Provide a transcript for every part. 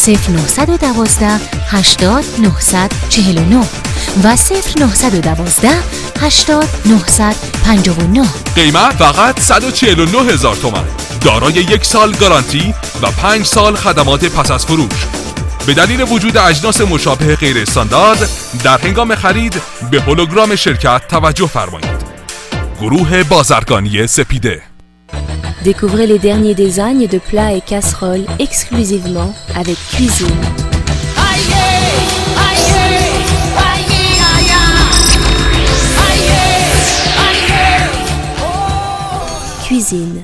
0912 80 949 و 0912 80 959. قیمت فقط 149,000 تومان، دارای 1 سال گارانتی و 5 سال خدمات پس از فروش. به دلیل وجود اجناس مشابه غیر استاندارد در هنگام خرید به هولوگرام شرکت توجه فرمایید. گروه بازرگانی سپیده. Découvrez les derniers designs de plats et casseroles exclusivement avec Cuisine. Cuisine.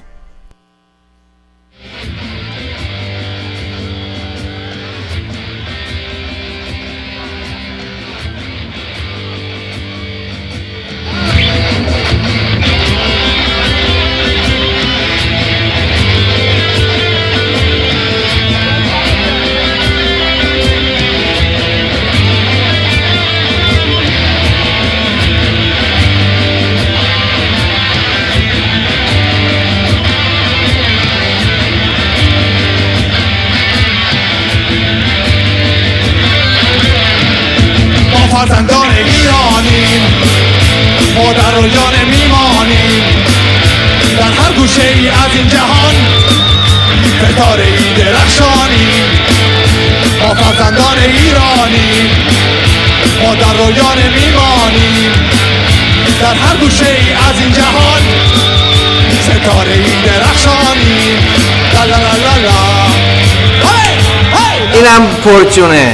فرزندان ایرانیم، ما در رویان میمانیم، در هر گوشه ای از این جهان ستاره ای درخشانیم. ما فرزندان ایرانیم، ما در رویان میمانیم، در هر گوشه ای از این جهان ستاره ای درخشانیم. لا لا لا لا لا. اینم پرچونه.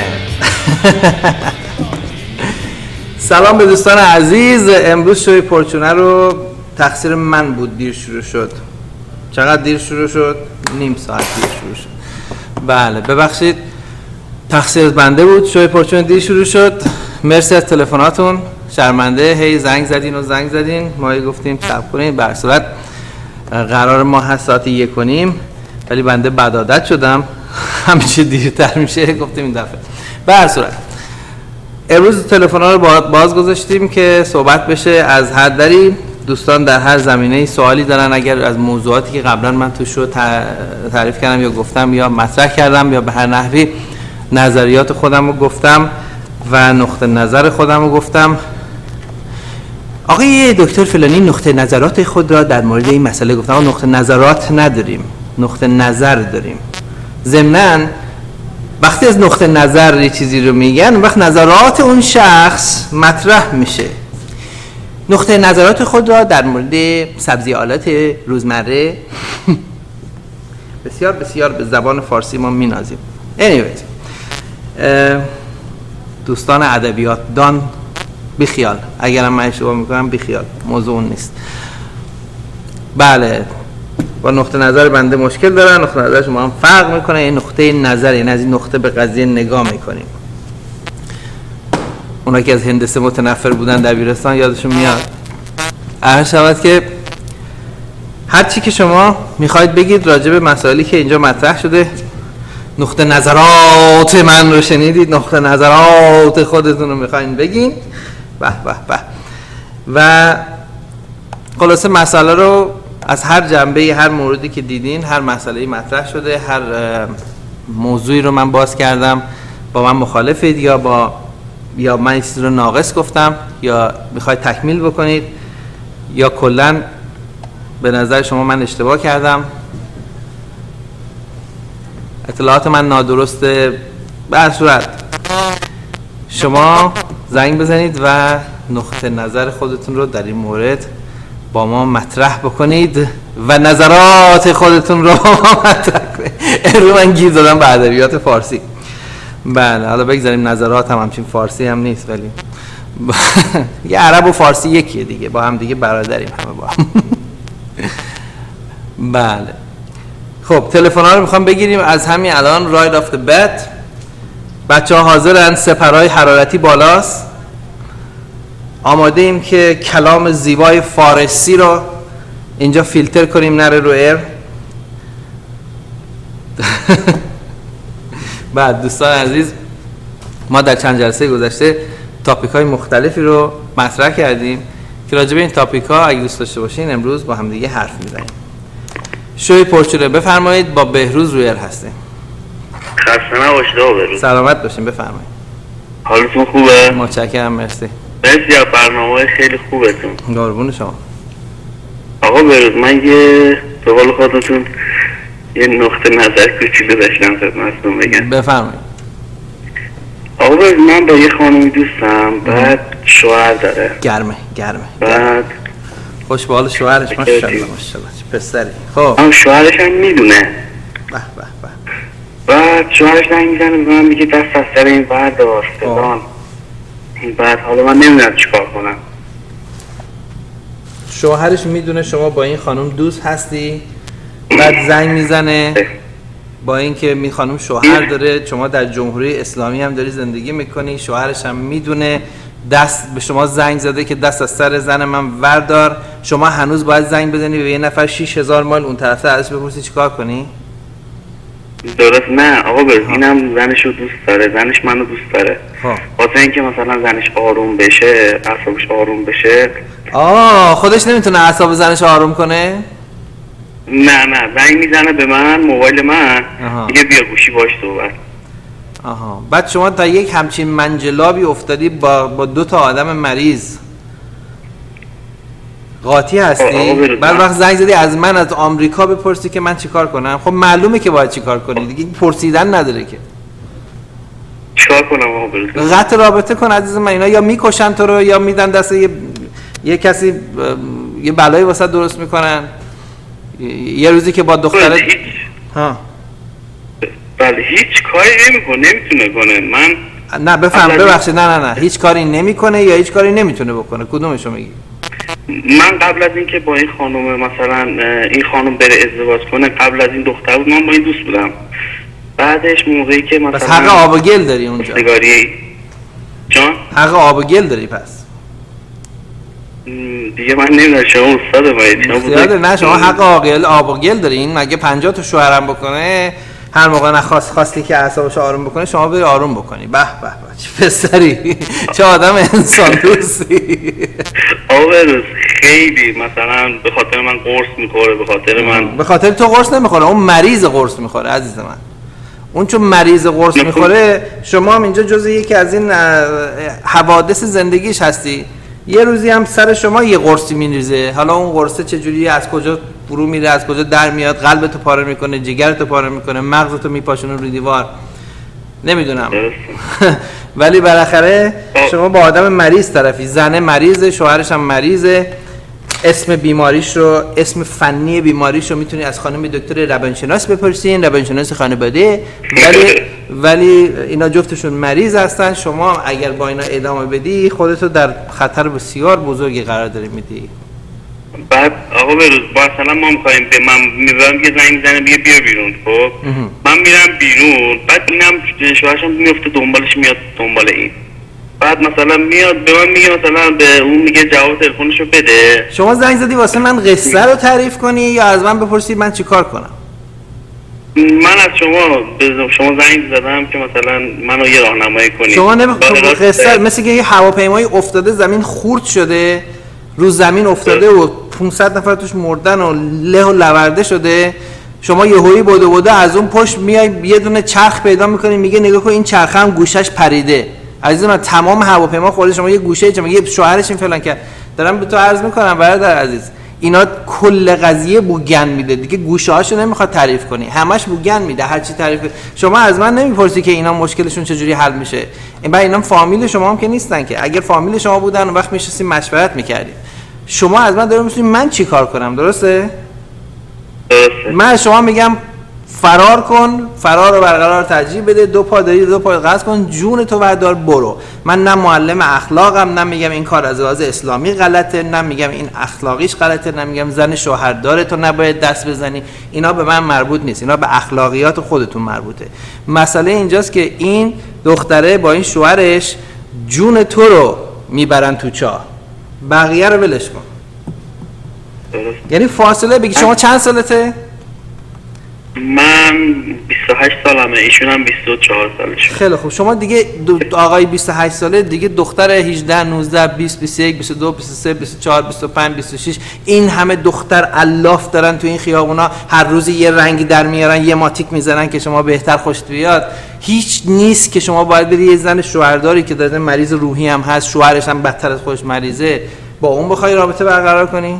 سلام به دوستان عزیز. امروز شوی پرچونه رو تقصیر من بود، دیر شروع شد. چقدر دیر شروع شد؟ نیم ساعت دیر شروع شد. بله ببخشید، تقصیر بنده بود. شوی پرچونه دیر شروع شد. مرسی از تلفناتون. شرمنده هی زنگ زدین ما گفتیم صبر کنین. به هر صورت قرار ما هست ساعت 1:30 ولی بنده بد عادت شدم همیشه دیرتر میشه، گفتیم این دفعه. به هر صورت امروز تلفن‌ها رو باز گذاشتیم که صحبت بشه از هر دری. دوستان در هر زمینه‌ای سوالی دارن، اگر از موضوعاتی که قبلا من تو شو تعریف کردم یا گفتم یا مطرح کردم یا به هر نحوی نظریات خودم رو گفتم و نقطه نظر خودم رو گفتم، آقای دکتر فلانی نقطه نظرات خود را در مورد این مسئله گفتم. ما نقطه نظرات نداریم، نقطه نظر داریم. ضمناً وقتی از نقطه نظر یه چیزی رو میگن، وقت نظرات اون شخص مطرح میشه. نقطه نظرات خود را در مورد سبزیجات روزمره بسیار بسیار به زبان فارسی ما مینازیم. anyways دوستان ادبیات دان بیخیال، اگرم من اشتباه میکنم بیخیال، موضوع اون نیست. بله با نقطه نظر بنده مشکل دارن، نقطه نظر شما هم فرق میکنه. این نقطه نظر یعنی از این نقطه به قضیه نگاه میکنیم. اونا که از هندسه متنفر بودن دبیرستان یادشون میاد. عرض شود که هر چی که شما میخواید بگید راجع به مسائلی که اینجا مطرح شده، نقطه نظرات من رو شنیدید، نقطه نظرات خودتون رو میخواین بگین. به به به. و خلاصه مسئله رو از هر جنبه، هر موردی که دیدین، هر مسئله‌ای مطرح شده، هر موضوعی رو من باز کردم، با من مخالفید یا من چیزی رو ناقص گفتم یا میخواید تکمیل بکنید یا کلاً به نظر شما من اشتباه کردم، اطلاعات من نادرسته، به هر صورت شما زنگ بزنید و نقطه نظر خودتون رو در این مورد با ما مطرح بکنید و نظرات خودتون رو با ما مطرح کنید. امروز من گیر دادم به ادبیات فارسی. بله حالا بگذاریم نظرات هم همچین فارسی هم نیست، ولی یه عرب و فارسی یکیه دیگه، با هم دیگه برادریم همه با هم. بله خب تلفن‌ها رو میخوام بگیریم از همین الان. راید آف د بت بچه‌ها حاضرن، سپرهای حرارتی بالاست، آماده ایم که کلام زیبای فارسی رو اینجا فیلتر کنیم نره رو ایر. بعد دوستان عزیز ما در چند جلسه گذشته تاپیک های مختلفی رو مطرح کردیم که راجع به این تاپیک ها اگه دوست داشته باشین امروز با هم دیگه حرف میزنیم. شوی پرچونه بفرمایید، با بهروز رویر هستیم. خسته نباشید آقا. سلامت باشین، بفرمایید. حالتون خوبه؟ متشکرم، مرسی. مرسی از برنامه خیلی خوبتون. قربون شما. آقا بروز من یه به قول خودتون یه نقطه نظر کوچولو داشتم خدمتتون بگم. بفرمایید. آقا بروز من با یه خانمی دوستم، بعد شوهر داره. گرمه. بعد خوش به حال شوهرش، ماشاءالله ماشاءالله چه پسری. خب هم شوهرش هم میدونه. به. بعد شوهرش زنگ میزنه به من میگه دست از سر این بردار فلان. بعد حالا من نمیدونم چیکار کنم. شوهرش میدونه شما با این خانم دوست هستی، بعد زنگ میزنه با اینکه این خانم شوهر داره، شما در جمهوری اسلامی هم داری زندگی میکنی، شوهرش هم میدونه، دست به شما زنگ زده که دست از سر زن من وردار. شما هنوز باید زنگ بزنی به یه نفر 6000 مایل اون طرفه ازش بپرسی چیکار کنی؟ درست. نه آقا اینم زنشو دوست داره، زنش منو دوست داره. واسه اینکه مثلا زنش آروم بشه، اعصابش آروم بشه. خودش نمیتونه اعصاب زنش آروم کنه؟ نه زنگ میزنه به من، موبایل من، میگه بیا گوشی باش صحبت. بعد شما تا یک همچین منجلابی افتادی با 2 تا آدم مریض قاطی هستی؟ بعد وقت زنگ زدی از من از آمریکا بپرسی که من چیکار کنم. خب معلومه که باید چیکار کنی دیگه، پرسیدن نداره که. چیکار کنم آقا؟ قطع رابطه کن عزیز من. اینا یا میکشن تو رو یا میدن دست یه کسی، یه بلایی واسه درست میکنن. یه روزی که با دختره بله هیچ کاری نمیتونه کنه. من نه بفهم، ببخشید، نه هیچ کاری نمیکنه یا هیچ کاری نمیتونه بکنه؟ کدومشو میگی؟ من قبل از اینکه با این خانم مثلا این خانم بره ازدواج کنه، قبل از این دختر بود، من با این دوست بودم. بعدش موقعی که مثلا پس حق آب و گل داری اونجا؟ جان؟ حق آب و گل داری پس؟ دیگه من نمیدونم، شما استاد باید. نه شما حق آب و گل داری. این مگه 50 تا شوهرم بکنه، هر موقع خواستی که اعصابش آروم بکنه شما بری آروم بکنی. به چه پسری، چه آدم انسان دوستی. آوروز خیلی مثلا به خاطر من قرص میخوره، به خاطر تو قرص نمیخوره، اون مریض قرص میخوره عزیز من. اون چون مریض قرص میخوره، شما هم اینجا جزء یکی از این حوادث زندگیش هستی. یه روزی هم سر شما یه قرصی میریزه، حالا اون قرصه چجوری از کجا فرو میره، از کجا در میاد، قلبتو پاره میکنه، جگرتو پاره میکنه، مغزتو میپاشونه روی دیوار، نمیدونم. ولی بالاخره شما با آدم مریض طرفی، زنه مریضه، شوهرش هم مریضه. اسم بیماریش رو، اسم فنی بیماریش رو میتونی از خانم دکتر روانشناس بپرسین، روانشناس خانواده. ولی اینا جفتشون مریض هستن. شما اگر با اینا ادامه بدی خودتو در خطر بسیار بزرگی قرار داری میدی. بعد آقا بروز مثلا ما میخوایم به من میذارم که زنگ میزنه بیا بیرون. خب من میرم بیرون، بعد اینم شوهرشم میفته دنبالش، میاد دنبال این. بعد مثلا میاد به من میگه، مثلا به اون میگه جواب تلفنشو بده. شما زنگ زدی واسه من قصه رو تعریف کنی یا از من بپرسی من چیکار کنم؟ من از شما زنگ زدم که مثلا منو یه راهنمایی کنی. شما قصه مثل که یه هواپیمایی افتاده، زمین خورد شده، رو زمین افتاده و 500 نفر توش مردن و له و لورده شده. شما یهویی بوده از اون پشت میای یه دونه چرخ پیدا میکنی، میگه نگاه کن این چرخ هم گوشش پریده. عزیز من تمام هواپیما خورده، شما یه گوشه یه شوهرش این فلان کرد. دارم به تو عرض میکنم برادر عزیز، اینا کل قضیه بوگن میده دیگه، گوشه هاشو نمیخواد تعریف کنی، همش بوگن میده. هر چی تعریف شما از من نمیپرسی که اینا مشکلشون چجوری حل میشه. این بعد اینا فامیل شما هم که نیستن که. اگر فامیل شما بودن اون وقت میشستیم مشورت میکردیم. شما از من دارید میپرسید من چی کار کنم، درسته؟ من از شما میگم فرار کن، فرار رو برقرار ترجیح بده، 2 پا داری 2 پا قصد کن، جون تو بردار برو. من نه معلم اخلاقم، نه میگم این کار از لحاظ اسلامی غلطه، نه میگم این اخلاقیش غلطه، نه میگم زن شوهردار تو نباید دست بزنی. اینا به من مربوط نیست، اینا به اخلاقیات خودتون مربوطه. مسئله اینجاست که این دختره با این شوهرش جون تو رو میبرن تو چاه، بقیه رو ولش کن. یعنی فاصله بگی. شما چند سالته؟ من 28 سالمه، ایشون هم 24 سالشه. خیلی خوب. شما دیگه آقای 28 ساله دیگه دختر 18 19 20 21 22 23 24 25 26 این همه دختر الاف دارن تو این خیابونا، هر روز یه رنگی در میارن، یه ماتیک میزنن که شما بهتر خوشت بیاد. هیچ نیست که شما باید بری یه زن شوهرداری که داره مریض روحی هم هست، شوهرش هم بدتر از خودش مریضه، با اون بخوای رابطه برقرار کنی؟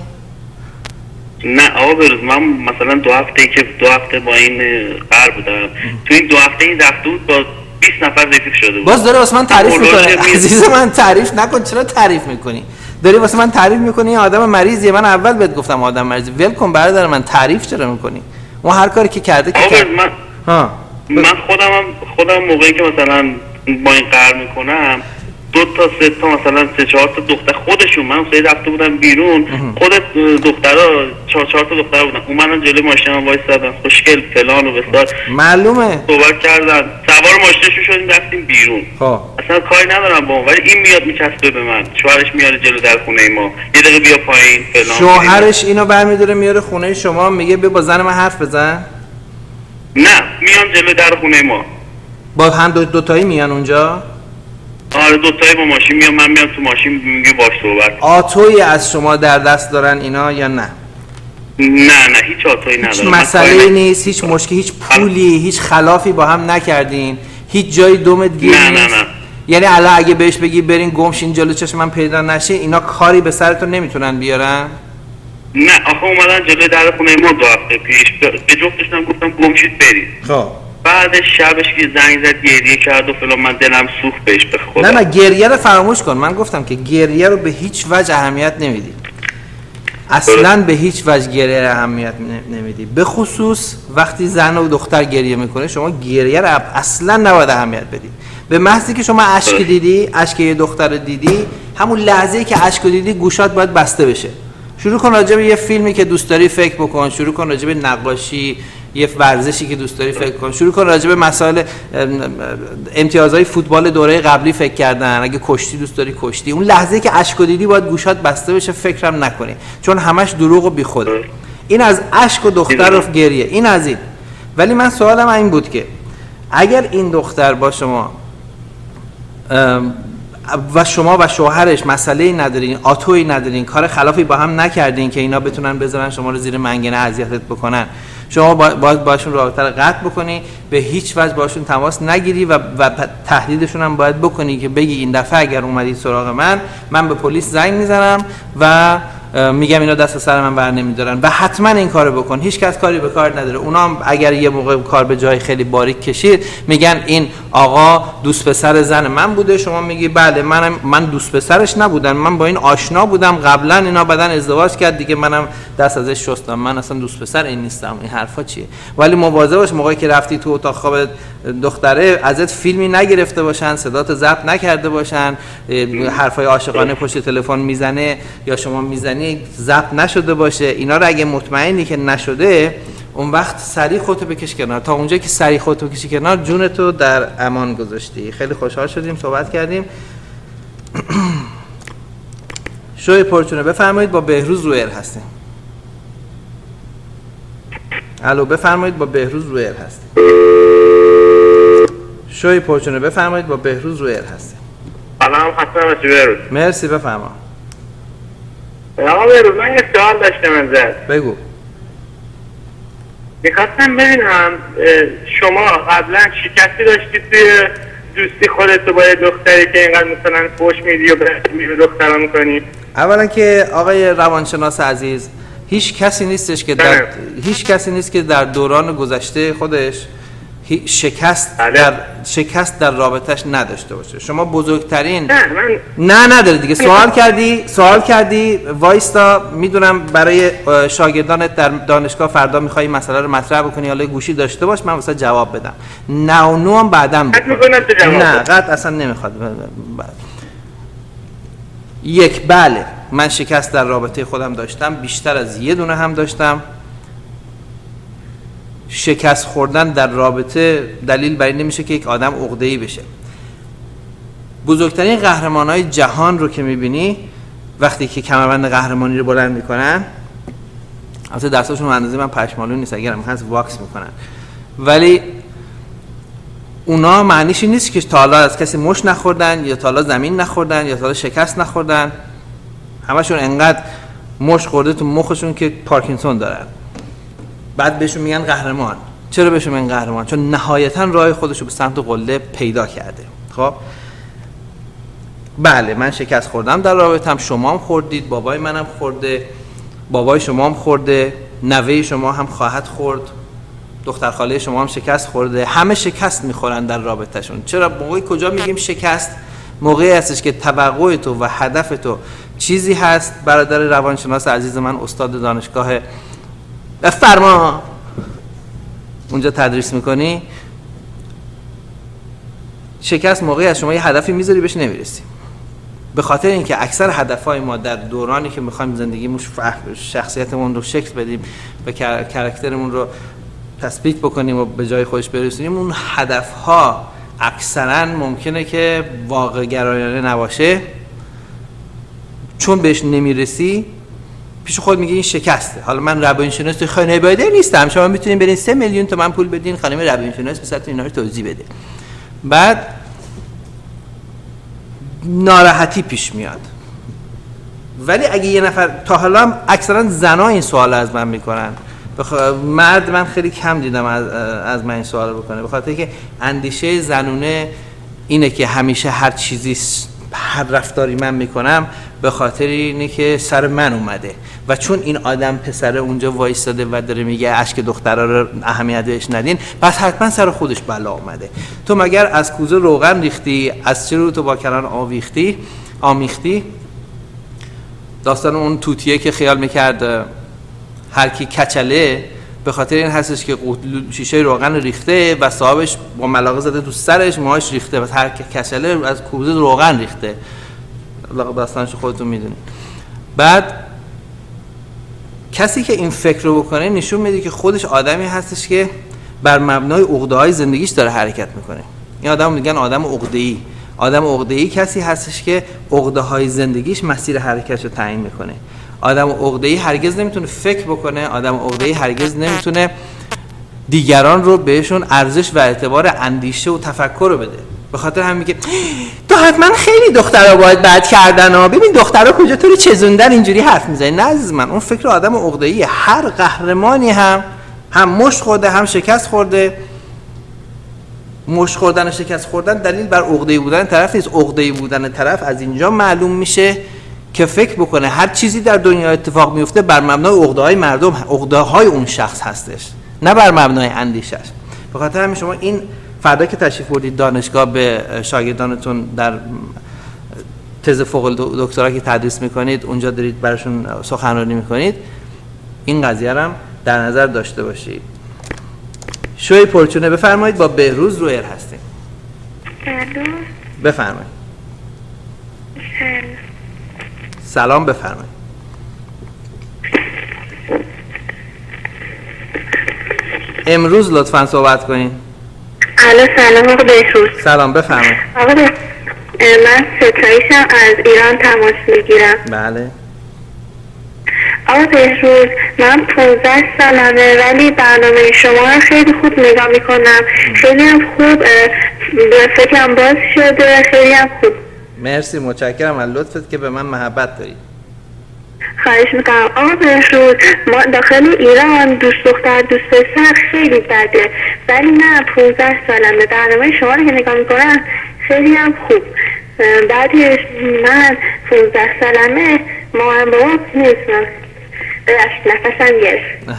نه آقا بروز، من مثلا 2 هفته با این قرار بودم، تو این 2 هفته این رفته بود با 20 نفر رفیق شده بود. باز داره واسه من تعریف میکنه. عزیز من تعریف نکن. چرا تعریف میکنی؟ داری واسه من تعریف میکنی این آدم مریضیه. من اول بهت گفتم آدم مریضی. ول کن برادر من، تعریف چرا میکنی؟ اون هر کاری که کرده که کرد. من خودم موقعی که مثلا با این قرار میکنم 2 تا 3 تا مثلا 3-4 تا دختر خودشون، من سه رفته بودم بیرون، خود دخترها 4 تا دختر بودن، اومدن جلوی ماشینم وایسادن، خوشگل فلان و بسار، معلومه صحبت کردن، سوار ماشینشون شدیم رفتیم بیرون. اصلا کاری ندارم با اون، ولی این میاد میچسبه به من، شوهرش میاره جلو در خونه ما، یه دقیقه بیا پایین فلان. شوهرش اینو برمی‌داره میاره خونه شما، میگه بیا با زن من حرف بزن؟ نه، میان جلو در خونه ما با هم دو تایی میان اونجا؟ آره 2 تایی با ماشین میام، من میام تو ماشین میگه باش صحبت. آتویی از شما در دست دارن اینا یا نه؟ نه هیچ آتویی ندارم. هیچ مسئله نیست، هیچ مشکلی، هیچ پولی، هیچ خلافی با هم نکردین، هیچ جایی دومت گیر نیست؟ نه. یعنی الان اگه بهش بگی برین گمشین جلو چشم من پیدا نشه، اینا کاری به سرتون نمیتونن بیارن؟ نه آخه اومدن جلوی در خونه ما 2 هفته پیش، به جفتشون گفتم گمشید برید. خب بعد شبش که زنگ زد گریه کرد و فلان، من دلم سوخت بهش به خدا. نه گریه رو فراموش کن. من گفتم که گریه رو به هیچ وجه اهمیت نمیدی، اصلا به هیچ وجه گریه رو اهمیت نمیدی، به خصوص وقتی زن و دختر گریه میکنه. شما گریه رو اصلا نباید اهمیت بدی. به محضی که شما اشک دیدی، اشک یه دختر رو دیدی، همون لحظه‌ای که اشک دیدی گوشات باید بسته بشه. شروع کن راجع به یه فیلمی که دوست داری فکر بکن، شروع کن راجع به نقاشی، یه ورزشی که دوست داری فکر کن، شروع کن راجع به مسائل امتیازهای فوتبال دوره قبلی فکر کردن، اگه کشتی دوست داری کشتی. اون لحظه‌ای که اشک دیدی باید گوشات بسته بشه، فکرم نکنی، چون همش دروغ و بیخوده. این از اشک و دختر و گریه، این از این. ولی من سوالم این بود که اگر این دختر با شما و شما و شوهرش مسئله‌ای ندارین، آتویی ندارین، کار خلافی با هم نکردین که اینا بتونن بذارن شما رو زیر منگنه اذیتت بکنن، شما باید باشون رابطه رو قطع بکنی، به هیچ وجه باشون تماس نگیری و تهدیدشون هم باید بکنی که بگی این دفعه اگر اومدید سراغ من به پلیس زنگ میزنم و میگم اینا دست سر من بر نمیدارن و حتما این کارو بکن. هیچ کس کاری به کار نداره. اونا هم اگر یه موقع کار به جای خیلی باریک کشید میگن این آقا دوست پسر زن من بوده، شما میگی بله من دوست پسرش نبودم، من با این آشنا بودم قبلا، اینا بعدن ازدواج کرد دیگه، منم دست ازش شستم، من اصلا دوست پسر این نیستم. این حرفا چیه؟ ولی مواظب باش موقعی که رفتی تو اتاق خواب دختره ازت فیلمی نگرفته باشن، صدات ضبط نکرده باشن، حرفای عاشقانه پشت تلفن میزنه یا شما میزنی ضبط نشده باشه. اینا رو اگه مطمئنی که نشده، اون وقت سریع خودتو بکش کنار. تا اونجایی که سریع خودتو بکشی کنار، جونتو در امان گذاشتی. خیلی خوشحال شدیم صحبت کردیم. شوی پرچونه بفرمایید، با بهروز رویر هستیم. الو بفرمایید، با بهروز رویر هستیم. شوی پرچونه بفرمایید، با بهروز رویر هستیم. سلام، حسن باشی بهروز. مرسی، بفرما. آقا بهروز، من یه سوال داشتم ازت. بگو. میخواستم ببینم شما قبلا شکستی داشتی توی دوستی خودت با یه دختری که اینقدر مثلا فوش میدی و به دخترها میکنی؟ اولا که آقای روانشناس عزیز، هیچ کسی نیست که در دوران گذشته خودش شکست در رابطش نداشته باشه. شما بزرگترین نه نداره دیگه. سوال کردی وایستا، میدونم برای شاگردانت در دانشگاه فردا میخوای مسئله رو مطرح بکنی، حالا گوشی داشته باش من واسه جواب بدم. نه و نو هم بعدم نه قطع اصلا نمیخواد. بله من شکست در رابطه خودم داشتم، بیشتر از یه دونه هم داشتم. شکست خوردن در رابطه دلیل بر این نمیشه که یک آدم عقده‌ای بشه. بزرگترین قهرمان‌های جهان رو که می‌بینی وقتی که کمربند قهرمانی رو بلند می‌کنن، البته دستاشون اندازه من پشمالو نیست، اگرم هست واکس میکنن، ولی اونا معنیش این نیست که تا حالا از کسی مش نخوردن یا تا حالا زمین نخوردن یا تا حالا شکست نخوردن. همشون انقدر مش خورده تو مخشون که پارکینسون دارن. بعد بهشون میگن قهرمان. چرا بهشون میگن قهرمان؟ چون نهایتا راه خودش رو به سمت قله پیدا کرده. خب بله من شکست خوردم در رابطه‌ام، شما هم خوردید، بابای منم خورده، بابای شما هم خورده، نوه شما هم خواهد خورد، دختر خاله شما هم شکست خورده، همه شکست میخورن در رابطه‌شون. چرا موقعی کجا میگیم شکست؟ موقعی هستش که توقع تو و هدف تو چیزی هست. برادر روانشناس عزیز من استاد دانشگاه فرما اونجا تدریس میکنی، شکست موقعی از شما یه هدفی میذاری بهش نمیرسی. به خاطر اینکه اکثر هدفهای ما در دورانی که میخوایم زندگیمون شخصیتمون رو شکل بدیم و کاراکترمون رو تثبیت بکنیم و به جای خودش برسونیم، اون هدفها اکثرا ممکنه که واقع گرایانه نباشه. چون بهش نمیرسی پیش خود میگه این شکسته. حالا من روانشناس خانواده نیستم، شما میتونین برین 3 میلیون تومان پول بدین خانم روانشناس بساتون اینا رو توضیح بده. بعد ناراحتی پیش میاد. ولی اگه یه نفر، تا حالا هم اکثرا زنا این سوال از من میکنن، مرد من خیلی کم دیدم از من این سوال بکنه، به خاطر که اندیشه زنونه اینه که همیشه هر چیزی، هر رفتاری من میکنم به خاطر اینه که سر من اومده و چون این آدم پسره اونجا وایستاده و داره میگه اشک دخترها رو اهمیت بهش ندین، پس حتما سر خودش بلا اومده. تو مگر از کوزه روغن ریختی؟ از چه رو تو با کلان آمیختی؟ داستان اون توتیه که خیال میکرد هر کی کچله، به خاطر این هستش که شیشه روغن ریخته و صاحبش با ملاقه زده تو سرش، موهاش ریخته و هر کچله از کوزه روغن ریخته. داستانش خودتون میدونید. بعد کسی که این فکر رو بکنه نشون میده که خودش آدمی هستش که بر مبنای عقده‌های زندگیش داره حرکت میکنه. این آدم میگن آدم عقده‌ای. آدم عقده‌ای کسی هستش که عقده‌های زندگیش مسیر حرکتش رو تعیین میکنه. آدم عقده‌ای هرگز نمیتونه فکر بکنه، آدم عقده‌ای هرگز نمیتونه دیگران رو بهشون ارزش و اعتبار اندیشه و تفکر رو بده. به خاطر هم میگه تو حتما خیلی دخترها باید بد کردن ها، ببین دخترها کجا تو رو چزوندن اینجوری حرف میزنی. نه عزیز من، اون فکر آدم عقده‌ایه. هر قهرمانی هم مشت خورده، هم شکست خورده. مشت خوردن و شکست خوردن دلیل بر عقده‌ای بودن طرف نیست. عقده‌ای بودن طرف از اینجا معلوم میشه که فکر بکنه هر چیزی در دنیا اتفاق میفته بر مبنای عقده‌های مردم، عقده‌های اون شخص هستش، نه بر مبنای اندیشش. به خاطر همین شما این فردا که تشریف بردید دانشگاه به شاگردانتون در تز فوق دکترا که تدریس میکنید اونجا دارید براشون سخنرانی میکنید، این قضیه رو هم در نظر داشته باشید. شوی پرچونه بفرمایید. با بهروز رو ایر هستیم. بفرمایید. سلام بفرمایید. امروز لطفاً صحبت کنین. سلام آقا بهروز. سلام بفرمایید. آقا من ستایشم از ایران تماس میگیرم. بله. آقا بهروز من 15 سالمه ولی برنامه شما رو خیلی خوب نگاه میکنم، خیلی هم خوب به فکرم باز شده، خیلی هم خوب. مرسی، متشکرم از لطفت که به من محبت دارید. خواهش میکنم. آقا بهروز ما داخل ایران دوست دختر دوست پسر خیلی بده، ولی من 15 سالمه برنامه شما رو که نگاه میکنم خیلی هم خوب. بعدش من 15 سالمه مامان بابام نیستم، نفسم گرفت.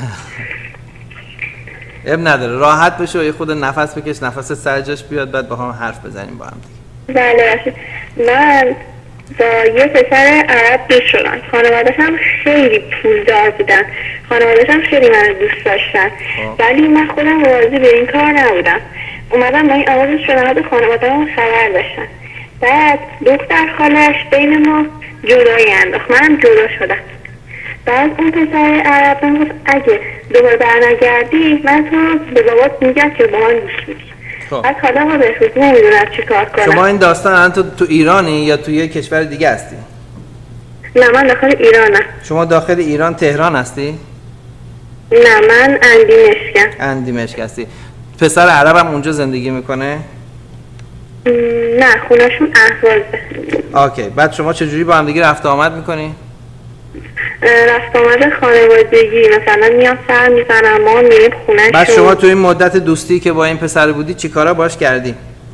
اب نداره، راحت بشه و یه خود نفس بکش، نفس سر جاش بیاد، بعد با هم حرف بزنیم با هم دیگه. بله باشه. من با یه پسر عرب دوست شدم، خانواده‌شم خیلی پولدار بودن، خانواده‌شم خیلی منو دوست داشتن، ولی من خودم راضی به این کار نبودم. اومدم با این آواز شدم خانواده‌ام خبر داشتن. بعد دختر خالش بین ما جدایی انداخت، منم جدا شدم. بعد اون پسر عرب من گفت اگه دوباره برنگردی من تو به بابات میگم که با من دوست میشی. بعد حالا ما بهروز نمیدونم چی کار کنم. شما این داستان تو ایرانی یا توی یه کشور دیگه هستی؟ نه من داخل ایرانم. شما داخل ایران تهران هستی؟ نه من اندیمشکم. اندیمشک هستی. پسر عرب هم اونجا زندگی میکنه؟ نه خونهشون اهوازه. اوکی. بعد شما چجوری با هم دیگه رفت آمد میکنی؟ رفت آمد خانوادگی، مثلا میام سر میزنم، ما میریم خونهشون. بعد شما توی این مدت دوستی که با این پسر بودی چی کارا باش کردی؟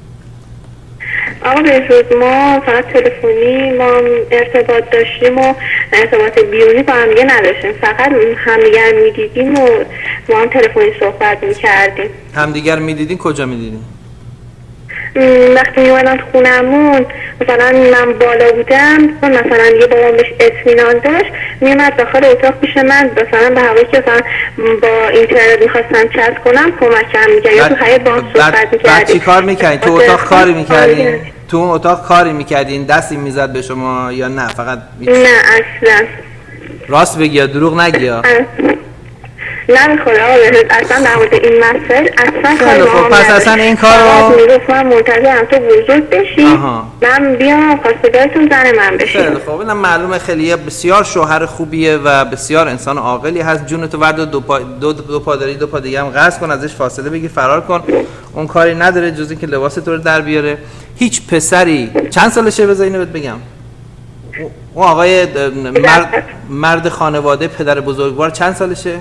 آقا بهروز ما فقط تلفنی ما ارتباط داشتیم و ارتباط بیرونی با هم دیگه نداشتیم، فقط همدیگر میدیدیم و ما هم تلفنی صحبت میکردیم. همدیگر میدیدین کجا میدیدین؟ وقتی میومدن خونمون مثلا من بالا بودم، مثلا یه بابام بهش اطمینان داشت، میومد داخل اتاق پیش من، مثلا به هوایی که مثلا با اینترنت میخواستم چت کنم کمکم میکرد یا تو حیاط با هم صحبت میکردیم. بعد چی کار میکردین؟ تو اتاق کاری میکردین؟ تو اون اتاق کاری میکردین؟ دستی میزد به شما یا نه فقط؟ نه اصلا. راست بگی یا دروغ نگی یا؟ نه میخوره آقا بهروز، اصلا در مورد این مسئله اصلا کاری با هم پس اصلا این کارو میگفت من منتظرم تو بزرگ بشی من بیام خواستگارتون زن من بشی. خیلی خوب. اینم معلومه خیلیه بسیار شوهر خوبیه و بسیار انسان عاقلی هست. جونتو ورد و دو پا داری، دو پا دیگه هم قصد کن، ازش فاصله بگیر، فرار کن. اون کاری نداره جز اینکه لباس تو رو در بیاره. هیچ پسری چند سالشه بذار اینو بگم، اون آقای مرد خانواده پدر بزرگوار چند سالشه؟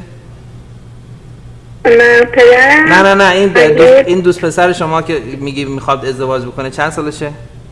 نه این دوست پسر شما که میگی میخواد ازدواج بکنه چند سالشه؟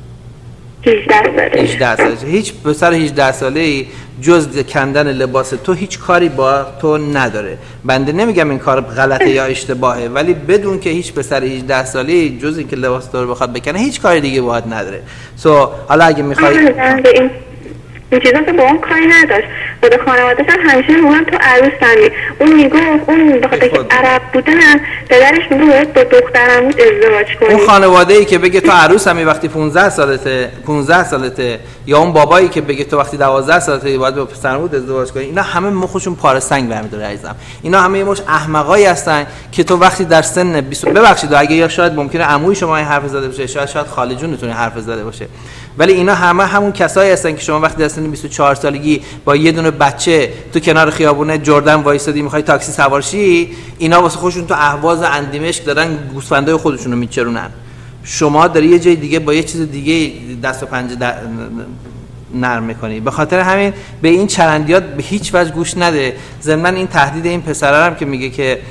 18 سالشه. هیچ پسر 18 ساله‌ای جز کندن لباس تو هیچ کاری با تو نداره. بنده نمیگم این کار غلطه یا اشتباهه، ولی بدون که هیچ پسر 18 ساله‌ای جز اینکه لباس تو رو بخواد بکنه هیچ کاری دیگه باهات نداره. حالا اگه میخوای این چیزا که با اون کاری نداشت، خود خانواده‌ش هم همیشه میگن تو عروسمی. اون میگفت اون بخاطر که عرب بودن پدرش میگفت با دخترم ازدواج کنی. اون خانواده‌ای که بگه تو عروسمی وقتی 15 سالته یا اون بابایی که بگه تو وقتی 12 سالته باید با پسرمون ازدواج کنی، اینا همه مخشون پاره سنگ برمی‌داره عزیزم. اینا همه یه مش احمقایی هستن که تو وقتی در سن 20 ببخشید اگه یا شاید ممکنه عموی شما این حرف زده باشه، شاید خاله جونتون حرف زده باشه، ولی اینا همون کسایی هستن که شما وقتی در سن 24 سالگی با یه دونه بچه تو کنار خیابونه جردن وایسادی میخوای تاکسی سوار شی، اینا واسه خودشون تو اهواز اندیمشک دارن گوسفندای خودشونو میچرونن. شما داری یه جای دیگه با یه چیز دیگه دست و پنجه نرم میکنی. به خاطر همین به این چرندیات به هیچ وجه گوش نده. ضمن این تهدید این پسرم که میگه که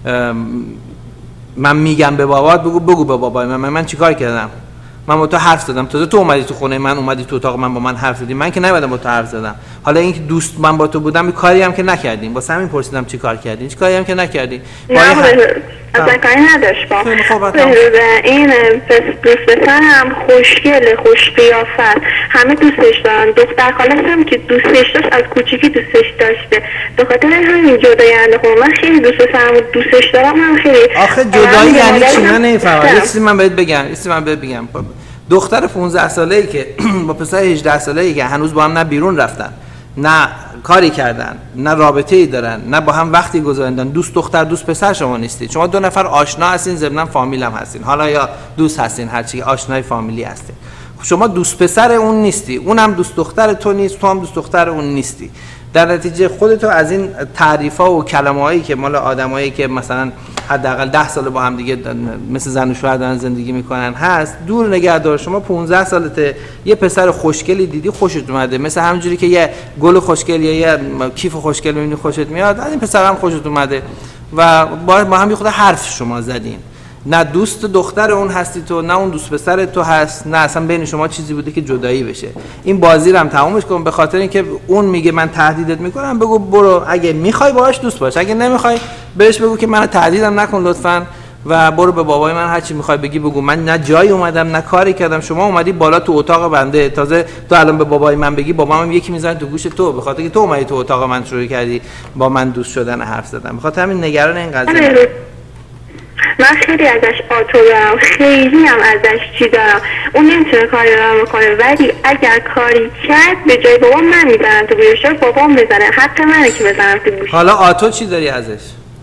من میگم به بابات، بگو به بابای من چیکار کردم؟ من با تو حرف زدم، تو اومدی تو خونه من، اومدی تو اتاق من با من حرف زدی، من که نمیدم با تو حرف زدم. حالا اینکه دوست من با تو بودم کاری هم که نکردیم، واسه همین پرسیدم چی کار کردی؟ هیچ کاری هم که نکردی. اصلا کاری نداشت با این دوست پسرم خوشگله، خوش قیافت، همه دوستش دارن. دختر خالش هم که دوستش داشت از کوچیکی دوستش داشته، به خاطر همین جدایی انداخت. من خیلی دوست پسرم دوستش دارم. من خیلی آخه جدایی یعنی چی؟ من نمیفهمم. یه چیزی من بهت بگم. دختر 15 ساله‌ای که با پسر 18 ساله‌ای که هنوز با هم نه بیرون رفتن، نه کاری کردن، نه رابطه‌ای دارن، نه با هم وقتی گذروندن، دوست دختر دوست پسر شما نیستید. شما دو نفر آشنا هستین، ضمن فامیل هم هستین، حالا یا دوست هستین، هر چی آشنای فامیلی هستین. شما دوست پسر اون نیستی، اونم دوست دختر تو نیست، تو هم دوست دختر اون نیستی. در نتیجه خودتو از این تعریف‌ها و کلمه‌هایی که مال آدمایی که مثلا حداقل 10 سال با هم دیگه مثل زن و شوهر دارن زندگی میکنن هست دور نگه دار. شما 15 سالته یه پسر خوشگلی دیدی خوشت اومده، مثل همونجوری که یه گل خوشگل یا یه کیف خوشگل میبینی خوشت میاد، از این پسر هم خوشت اومده و با هم یه خود حرف شما زدین. نه دوست دختر اون هستی تو، نه اون دوست پسر تو هست، نه اصلا بین شما چیزی بوده که جدایی بشه. این بازی رو هم تمومش کن. به خاطر اینکه اون میگه من تهدیدت میکنم، بگو برو، اگه میخوای باهاش دوست باش، اگه نمیخوای بهش بگو که منو تهدیدم نکن لطفاً و برو به بابای من هر چی میخوای بگی بگو. من نه جایی اومدم نه کاری کردم. شما اومدی بالا تو اتاق بنده، تازه تو الان به بابای من بگی بابام یکی میزنه تو گوش تو، به خاطر که تو اومدی تو اتاق من شروع کردی با من دوست شدن حرف زدن. به خاطر همین نگران این قضیه. من خیلی ازش آتو دارم، خیلی هم ازش چی دارم. اون نمیتونه کاری رو بکنه، ولی اگر کاری کرد به جای بابام من میزنم تو گوشش، بابام بزنه، حق منه که بزنم تو گوشش. حالا آتو چی داری ازش؟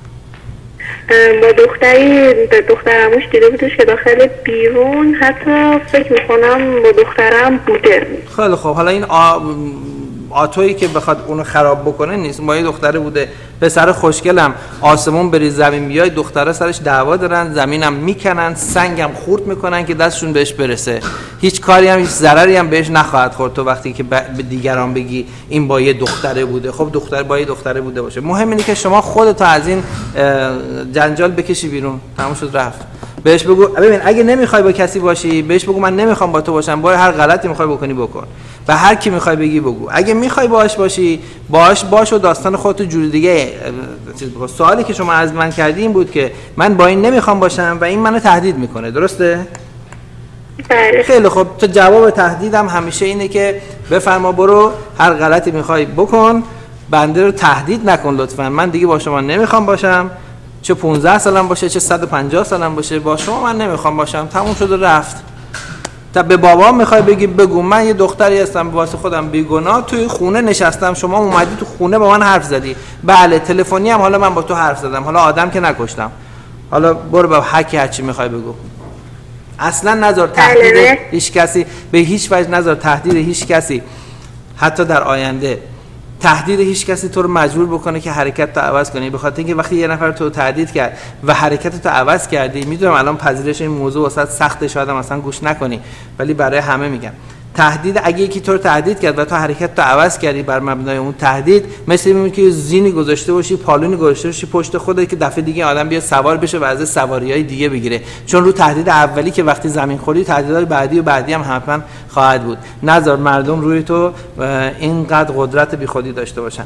با دخترموش دیده بودش که داخل بیرون، حتی فکر میکنم با دخترم بوده. خیلی خوب. حالا این آتویی که بخواد اونو خراب بکنه نیست. با یه دختره بوده، پسر خوشگلم، آسمون بریز زمین بیای، دختره سرش دعوا دارن، زمینم میکنن، سنگم خورد میکنن که دستشون بهش برسه. هیچ کاری هم، هیچ ضرری هم بهش نخواهد خورد تو وقتی که به دیگران بگی این با یه دختره بوده. خب دختر با یه دختره بوده باشه، مهم اینه که شما خودتو از این جنجال بکشی بیرون. تموم شد رفت. بهش بگو ببین اگه نمیخوای با کسی باشی بهش بگو من نمیخوام با تو باشم، برو هر غلطی میخوای بکنی بکن. و هر کی میخوای بگی بگو. اگه میخوای باهاش باشی باش و داستان خودتو جور دیگه چیز بگو. سوالی که شما از من کردی این بود که من با این نمیخوام باشم و این منو تهدید میکنه، درسته؟ بله. خیلی خب، تو جواب تهدیدم همیشه اینه که بفرما برو هر غلطی میخوای بکن، بنده رو تهدید نکن لطفا. من دیگه با شما نمیخوام باشم، چه 15 سالم باشه چه 150 سالم باشه، با شما من نمیخوام باشم. تموم شد و رفت. تا به بابام میخوای بگی بگو، من یه دختری هستم واسه خودم بیگناه، توی خونه نشستم، شما اومدی تو خونه با من حرف زدی. بله تلفنی هم حالا من با تو حرف زدم، حالا آدم که نکشتم، حالا برو با هر چی میخوای بگو. اصلا نذار تهدید هیچ کسی، به هیچ وجه نذار تهدید هیچ کسی، حتی در آینده تهدید هیچ کسی تو رو مجبور بکنه که حرکت تو عوض کنی. به خاطر اینکه وقتی یه نفر تو تهدید کرد و حرکت تو عوض کردی، میدونم الان پذیرش این موضوع واسط سخته، شاید مثلا گوش نکنی، ولی برای همه میگم تهدید، اگه یکی تو رو تهدید کرد و تو حرکت تو عوض کردی بر مبنای اون تهدید، مثل اینه که زینی گذاشته باشی، پالونی گذاشته باشی پشت خودت که دفعه دیگه آدم بیاد سوار بشه و از سواریای دیگه بگیره، چون رو تهدید اولی که وقتی زمین خوردی، تهدیدهای بعدی هم حتما خواهد بود. نذار مردم روی تو اینقدر قدرت بیخودی داشته باشن.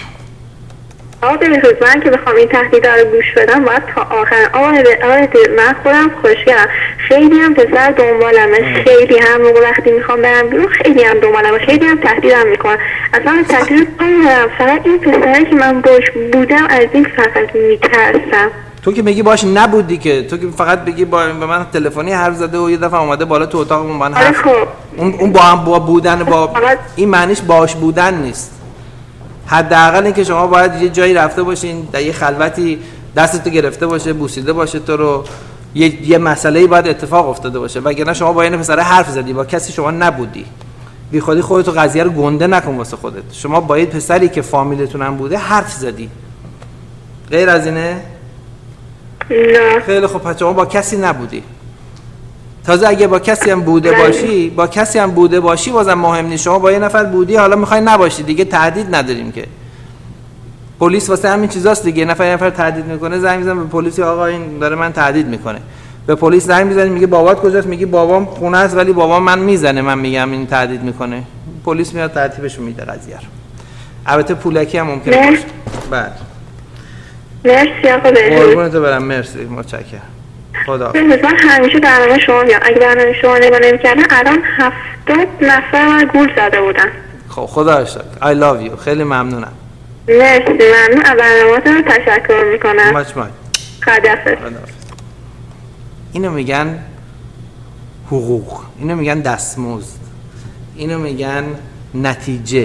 من که بخوام این تهدیدها رو گوش بدم باید تا آخر. من خودم خوشگلم، خیلی هم پسر دنبالمه، خیلی هم موقع وقتی میخوام برم بیرون خیلی هم دنبالمه، خیلی هم تهدیدم میکنن. اصلا تهدید نمیدارم، فقط این پسری که من باش بودم از این فقط میترسم. تو که میگی باش نبودی، که تو که فقط بگی به من تلفنی حرف زده و یه دفعه اومده بالا تو اتاقمون من حرف. اون با هم با بودن با این معنیش باش بودن نیست. حداقل اینکه شما باید یه جایی رفته باشین، در یه خلوتی دستتو گرفته باشه، بوسیده باشه تو رو، یه مسئله‌ای باید اتفاق افتاده باشه، وگرنه شما با این پسر حرف زدی، با کسی شما نبودی. بی خودی خودتو قضیه رو گنده نکن واسه خودت. شما با یه پسری که فامیلتون هم بوده حرف زدی. غیر از اینه؟ نه. خیلی خب، پس شما با کسی نبودی. تازه اگه با کسی هم بوده باشی بازم مهم نیست. شما با یه نفر بودی، حالا میخوای نباشی دیگه، تهدید نداریم که. پلیس واسه همین چیزاست دیگه. یه نفر تهدید میکنه، زنگ میزنه به پلیس، آقا این داره من تهدید میکنه. به پلیس زنگ میزنه، میگه بابات کجاست؟ میگه بابام خونه است ولی بابام من میزنه، من میگم این تهدید میکنه. پلیس میاد ترتیبش میده قضیه رو. البته پولکی هم ممکنه باشه. بعد مرسی آقا بهروز. قربونت برم، مرسی، متشکرم. خدا. من همیشه برنامه شما میام. اگه برنامه شما نگاه نمی‌کردم الان 70 نفر من گول زده بودن. خب خدا شکر. I love you. خیلی ممنونم. مرسی، ممنون از برنامه‌تون، تشکر میکنم. مچ. خداحافظ. اینو میگن حقوق، اینو میگن دستمزد، اینو میگن نتیجه،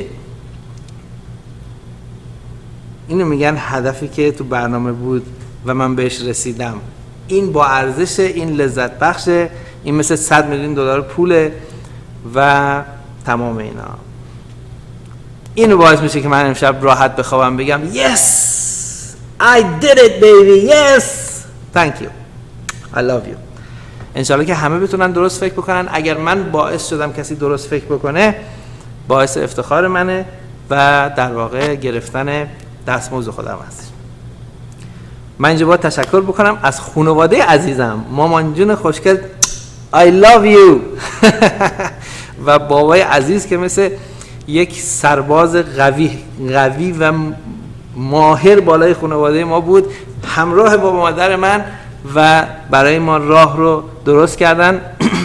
اینو میگن هدفی که تو برنامه بود و من بهش رسیدم. این با ارزش، این لذت بخشه، این مثل 100 میلیون دلار پوله و تمام اینا. اینو باعث میشه که من امشب راحت بخوابم بگم yes I did it baby, yes thank you I love you. انشالله که همه بتونن درست فکر بکنن. اگر من باعث شدم کسی درست فکر بکنه، باعث افتخار منه و در واقع گرفتن دستمزد خودم هست. من اینجا باید تشکر بکنم از خانواده عزیزم، مامان جون خوشگل I love you و بابای عزیز که مثل یک سرباز قوی و ماهر بالای خانواده ما بود، همراه بابا مادر من و برای ما راه رو درست کردن.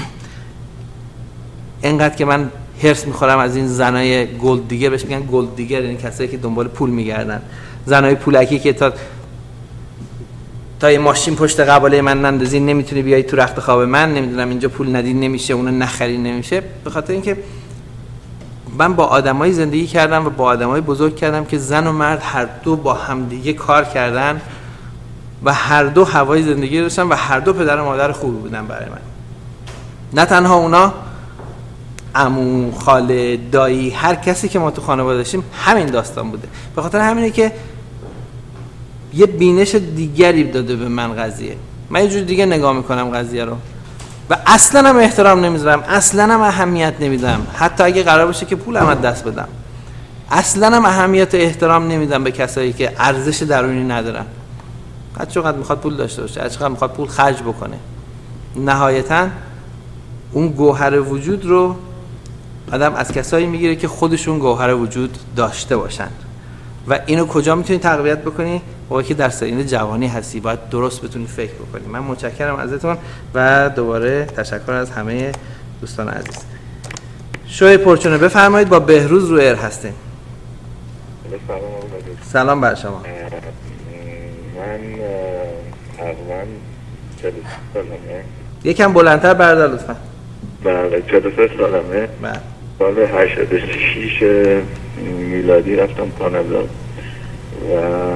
اینقدر که من هرس میخورم از این زنای گلد دیگر، بهش میگن گلد دیگر، یعنی کسایی که دنبال پول میگردن، زنای پولکی که تا یه ماشین پشت قباله من نندازی نمیتونی بیای تو رخت خواب من، نمیدونم اینجا پول ندی نمیشه، اونو نخری نمیشه. به خاطر اینکه من با آدمایی زندگی کردم و با آدمای بزرگ کردم که زن و مرد هر دو با همدیگه کار کردن و هر دو هوای زندگی داشتن و هر دو پدر و مادر خوبی بودن برای من. نه تنها اونا، عمو، خاله، دایی، هر کسی که ما تو خانواده داشتیم همین داستان بوده. به خاطر همینه که یه بینش دیگری داده به من قضیه. من یه جور دیگه نگاه میکنم قضیه رو و اصلا هم احترام نمیذارم، اصلا هم اهمیت نمیدم، حتی اگه قرار باشه که پولم از دست بدم اصلا هم اهمیت و احترام نمیدم به کسایی که ارزش درونی ندارن. هر چقدر میخواد پول داشته باشه، هر چقدر میخواد پول خرج بکنه، نهایتاً اون گوهر وجود رو آدم از کسایی میگیره که خودشون گوهر وجود داشته باشن. و اینو کجا میتونی تقویت بکنی؟ موقعی که در سنین جوانی هستی باید درست بتونی فکر بکنی. من متشکرم ازتون و دوباره تشکر از همه دوستان عزیز. شوی پرچونه بفرمایید، با بهروز رو ایر هستیم. سلام بر شما. من تقریبا 43 سالمه. یکم بلندتر برادر لطفا. بله 43 سالمه. بله. سال 86 میلادی رفتم کانادا و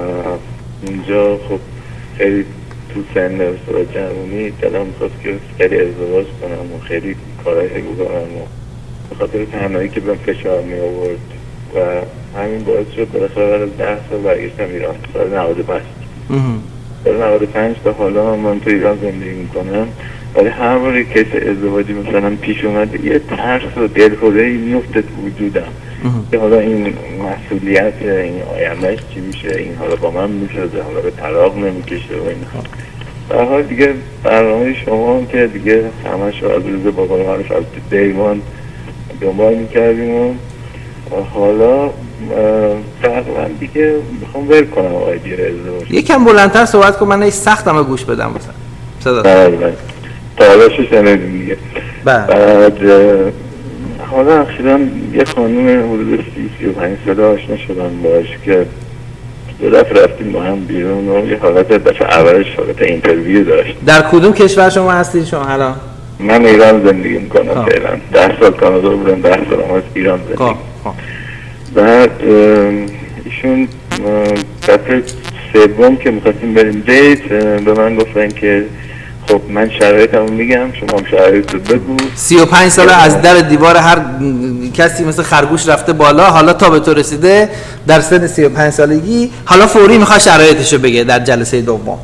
اونجا خب خیلی تو سن و جوانی دلم خواست که خیلی ازدواج کنم و خیلی کارهای بکنم و به خاطر تنهایی که بهم فشار می آورد و همین باعث شد بالاخره بعد از 10 سال برگشتم ایران. سال 95 سال 95 تا حالا من تو ایران زندگی میکنم، ولی هر بار کیس ازدواجی مثلا پیش اومد یه ترس و دلخوره‌ای میفته تو وجودم که حالا این مسئولیت این آیندهش چی میشه، این حالا با من میشه، حالا به طلاق نمیکشه و اینها. در حال دیگه برنامه شما هم که دیگه همش از روز بابا معروف از دیوان دنبال میکردیم و حالا تقریبا دیگه میخوام ول کنم آیدی ازدواج. یکم بلندتر صحبت کن، من این سختم گوش بدم مثلا صدا. بله تالاشو شنیدیم دیگه. بعد حالا اخیراً یه خانوم حدود 35 ساله آشنا شدم باش که دو دفعه رفتیم با هم بیرون و یه حالت دفعه اولش حالت اینترویو داشت. در کدوم کشور شما هستید شما الان؟ من ایران زندگی میکنم فعلا. 10 سال کانادا بودم، 10 سال هم از ایران زندگی. بعد ایشون دفعه سوم که میخواستیم بریم دیت به من گفتن که خب من شرایطمو میگم، شما هم شرایطو بگو. 35 ساله از در دیوار هر کسی مثل خرگوش رفته بالا، حالا تا به تو رسیده در سن 35 سالگی، حالا فوری میخواد شرایطشو بگه در جلسه دوم.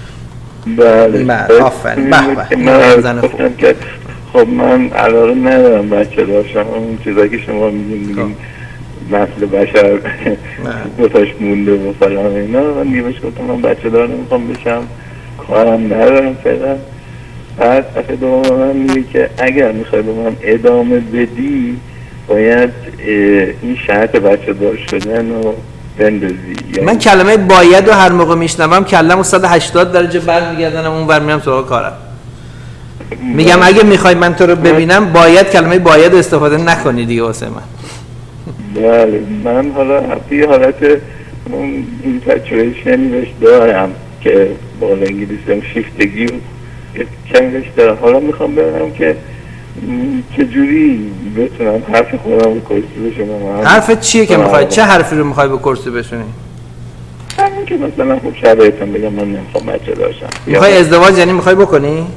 بله آفرین. به من زن خوب که خب من علاقه ندارم بچه داشتم، اون چیزایی که شما میگیم نسل بشر دوتاش مونده و فلان اینا. من نیمش گفتم من بچه دار نمیخوام بشم، کارم ندارم فعلا. بعد اصلا دوم من میگه که اگر میخوای به من ادامه بدی باید این شرط بچه دار شدن رو بندازی. یعنی من کلمه باید رو هر موقع میشنوم کلمه 180 درجه برمیگردنم اون ور میرم سراغ کارم. میگم اگه میخوای من تو رو ببینم باید کلمه باید رو استفاده نکنی دیگه واسه من. بله من حالا یه حالت اون اینفچویشن بهش دارم که با انگلیسی هم شیفتگی و کمی بهش دارم. حالا میخوام ببینم که چجوری بتونم حرف خودم رو کرسی بشونم. حرفت چیه که میخوای؟ چه حرفی رو میخوای به کرسی بشونی؟ همین که مثلا خب شرایطم بگم من نمیخوام بچه داشتم. میخوای ازدواج یعنی میخوای بکنی؟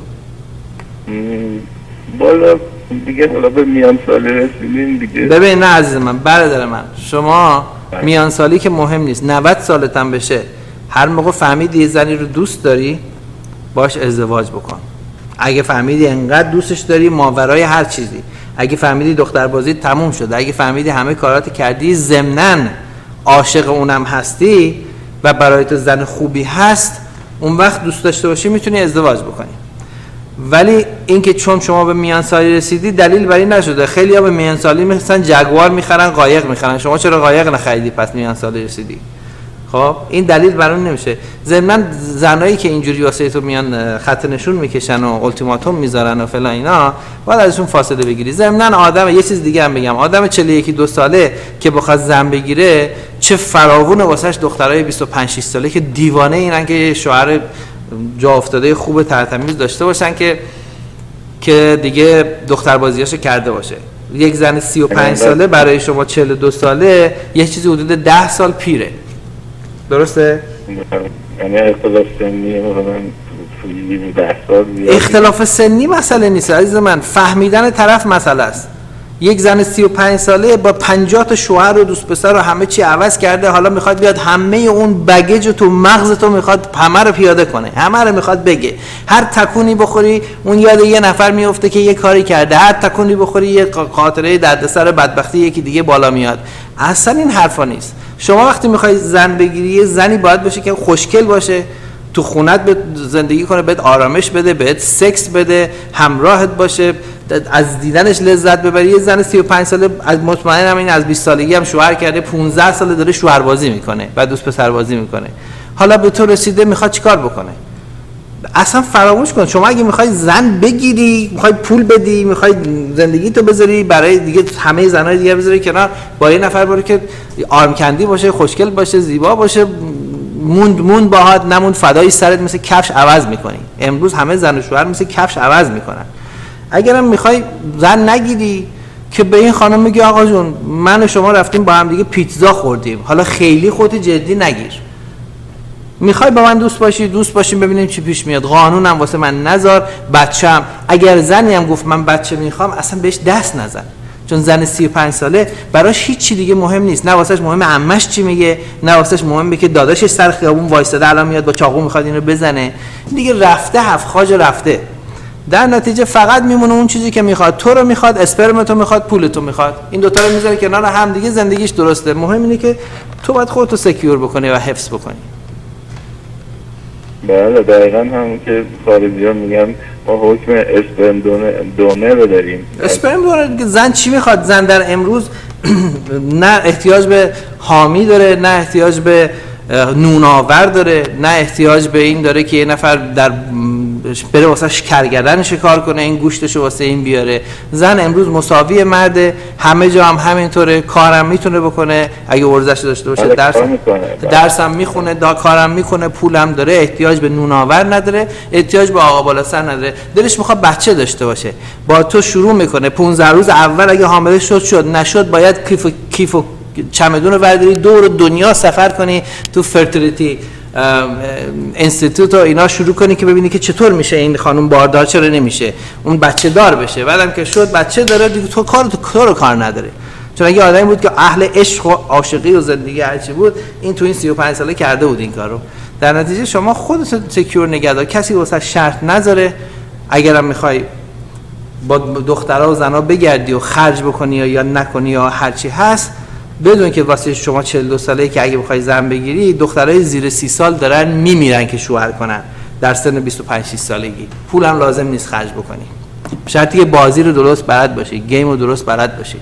بالا دیگه حالا به میان سالی رسیدیم دیگه. ببین نه عزیز من، برادر من، شما میان سالی که مهم نیست، 90 سالت هم بشه هر موقع فهمیدی یه زنی رو دوست داری باش ازدواج بکن. اگه فهمیدی انقدر دوستش داری ماورای هر چیزی، اگه فهمیدی دختربازی تموم شده، اگه فهمیدی همه کارات کردی ضمناً عاشق اونم هستی و برای تو زن خوبی هست، اون وقت دوست داشته باشی میتونی ازدواج بکنی. ولی اینکه چون شما به میان سالی رسیدی دلیل بر این نشده. خیلی‌ها به میان سالی مثلا جگوار میخرن، قایق میخرن، شما چرا قایق نخریدی پس میان سالی رسیدی؟ خب این دلیل بر اون نمیشه. ضمن زنایی که اینجوری واسه تو میان خط نشون میکشن و التیماتوم میذارن و فلان اینا، باید ازشون فاصله بگیری. ضمن آدم، یه چیز دیگه هم بگم، آدم 41-2 ساله که بخواد زن بگیره چه فراوونه واسش دخترای 25-6 ساله که دیوانه اینن که شوهر جا افتاده خوب ترتمیز داشته باشن که دیگه دختربازیاشو کرده باشه. یک زن 35 ساله برای شما 42 ساله یه چیزی حدود 10 سال پیره. درسته؟ یعنی اختلاف سنی مثلا 10 سال. اختلاف سنی مسئله نیست عزیز من، فهمیدن طرف مسئله است. یک زن 35 ساله با 50 تا شوهر و دوست پسر و همه چی عوض کرده، حالا میخواد بیاد همه اون بگیج تو مغز تو میخواد همه رو پیاده کنه، همه رو میخواد بگه. هر تکونی بخوری اون یاد یه نفر میفته که یه کاری کرده، هر تکونی بخوری یه خاطره دردسر بدبختی یکی دیگه بالا میاد. اصلا این حرفا نیست. شما وقتی میخوای زن بگیری، یه زنی باید باشه که خوشگل باشه، تو خونت به زندگی کنه، بهت آرامش بده، بهت سکس بده، همراهت باشه، از دیدنش لذت ببری. یه زن 35 ساله از مطمئنم این از 20 سالگی هم شوهر کرده، 15 ساله داره شوهربازی میکنه و دوست پسربازی میکنه. حالا به تو رسیده میخواد چیکار بکنه؟ اصلا فراموش کن. شما اگه میخوای زن بگیری، میخوای پول بدی، میخوای زندگی تو بذاری برای دیگه همه زنای دیگه بذاری کنار، با یه نفر برو که آرمکندی باشه، خوشگل باشه، زیبا باشه، موند باهات، نموند فدای سرت، مثل کفش عوض میکنی. امروز همه زن و شوهر مثل کفش عوض میکنن. اگرم میخوای زن نگیری که به این خانم میگی آقا جون من و شما رفتیم با هم دیگه پیتزا خوردیم، حالا خیلی خودت جدی نگیر. میخوای با من دوست باشیم ببینیم چی پیش میاد. قانونم واسه من نذار. بچه‌م اگر زنی هم گفت من بچه میخوام، اصلا بهش دست نزن. چون زن 35 ساله براش هیچ چی دیگه مهم نیست. نه واسش مهمه عمش چی میگه، نه واسش مهمه که داداشش سر خیابون وایساده الان میاد با چاقو میخواد اینو بزنه. دیگه رفته هفت خاج رفته. در نتیجه فقط میمونه اون چیزی که میخواد. تو رو میخواد، اسپرمتو میخواد، پولتو میخواد. این دوتا رو میذاره کنار هم دیگه، زندگیش درسته. مهم اینه که تو باید خودتو سکیور بکنی و حفظ بکنی. بله دقیقا همون که خارجی‌ها میگن ما حکم اسپرم دونر داریم. اسپرم دونر. زن چی میخواد؟ زن در امروز نه احتیاج به حامی داره، نه احتیاج به نوناور داره، نه احتیاج به این داره که یه نفر در بره واسه کرگدن شکار کنه این گوشتشو واسه این بیاره. زن امروز مساوی مرده، همه جا هم همینطوره. کارم میتونه بکنه اگه ورزش داشته باشه، درسم میخونه، کارم میکنه، پولم داره، احتیاج به نوناور نداره، احتیاج به آقا بالا سر نداره. دلش میخواد بچه داشته باشه، با تو شروع میکنه. 15 روز اول اگه حامله شد، نشد باید کیف و چمدون رو برداری دور دنیا سفر کنی، تو فرتیلیتی انستیتوت و اینا شروع کنی که ببینی که چطور میشه این خانم باردار، چرا نمیشه اون بچه دار بشه. بعدم که شد بچه داره دیگه، تو کار نداره. چون اگه آدمی بود که اهل عشق و عاشقی و زندگی هرچی بود، این تو این 35 ساله کرده بود این کارو. در نتیجه شما خودت سکیور نگه دار، کسی واسه شرط نذاره. اگرم میخوای با دخترها و زنها بگردی و خرج بکنی یا نکنی یا هرچی هست، بدون که واسه شما 42 ساله که اگه بخوای زن بگیری، دخترای زیر 30 سال دارن میمیرن که شوهر کنن در سن 25 6 سالگی. پولم لازم نیست خرج بکنی، شرطی که بازی رو درست بلد باشی، گیم رو درست بلد باشی.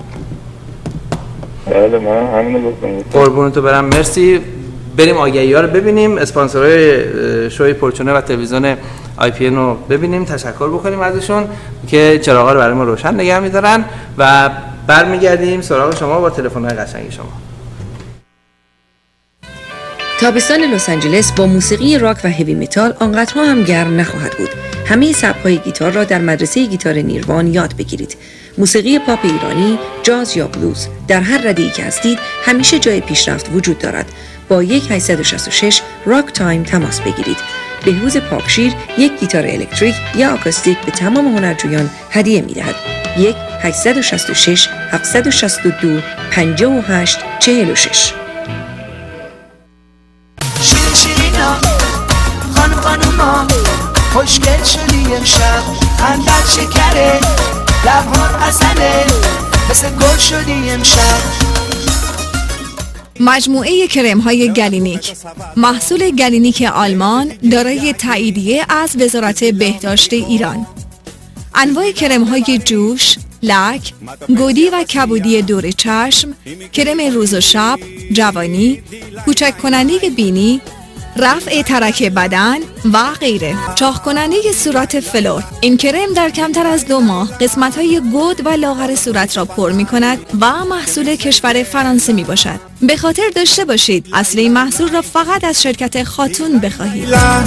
بله من همین رو گفتم. قربونتو برم، مرسی. بریم آگهی‌ها رو ببینیم، اسپانسرای شوی پرچونه و تلویزیون IPN رو ببینیم، تشکر بکنیم ازشون که چراغا رو برای ما روشن نگه می‌دارن و برمیگردیم سراغ شما با تلفن‌های قشنگ شما. تابستان لس آنجلس با موسیقی راک و هیوی متال آنقدرها هم گرم نخواهد بود. همه سبک‌های گیتار را در مدرسه گیتار نیروان یاد بگیرید. موسیقی پاپ ایرانی، جاز یا بلوز، در هر رده‌ای که هستید همیشه جای پیشرفت وجود دارد. با 1-866 راک تایم تماس بگیرید. بهروز پاکشیر یک گیتار الکتریک یا آکوستیک به تمام هنرجویان هدیه می‌دهد. 1-866 762 5846. شیرینا خانوما خوشگل شدی امشب، خندت شکره، لبهات عسله، مثل گل شدی امشب. مجموعه کرم‌های گلینیک، محصول گلینیک آلمان دارای تاییدیه از وزارت بهداشت ایران. انواع کرم‌های جوش، لک، گودی و کبودی دور چشم، کرم روز و شب، جوانی، کوچک کننده بینی، رفع ترک بدن و غیره. چاق کننده صورت فلور. این کرم در کمتر از 2 ماه قسمت‌های گود و لاغر صورت را پر می‌کند و محصول کشور فرانسه میباشد. به خاطر داشته باشید اصل این محصول را فقط از شرکت خاتون بخواهید.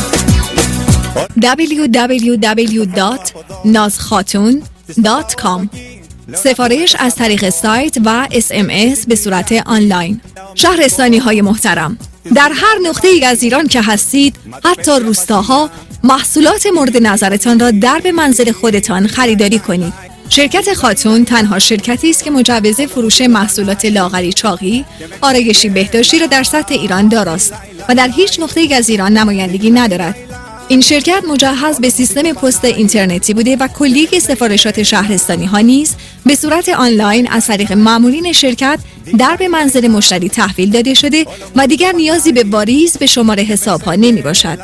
www.nazkhatun.com. سفارش از طریق سایت و SMS به صورت آنلاین. شهرستانی های محترم، در هر نقطه ای از ایران که هستید، حتی روستاها، محصولات مورد نظرتان را در به منزل خودتان خریداری کنید. شرکت خاتون تنها شرکتی است که مجوز فروش محصولات لاغری چاقی، آرایشی بهداشتی را در سطح ایران داراست و در هیچ نقطه‌ای از ایران نمایندگی ندارد. این شرکت مجهز به سیستم پست اینترنتی بوده و کلیه سفارشات شهرستانی ها نیز به صورت آنلاین از طریق مامورین شرکت در به منزل مشتری تحویل داده شده و دیگر نیازی به واریز به شماره حساب ها نمی باشد.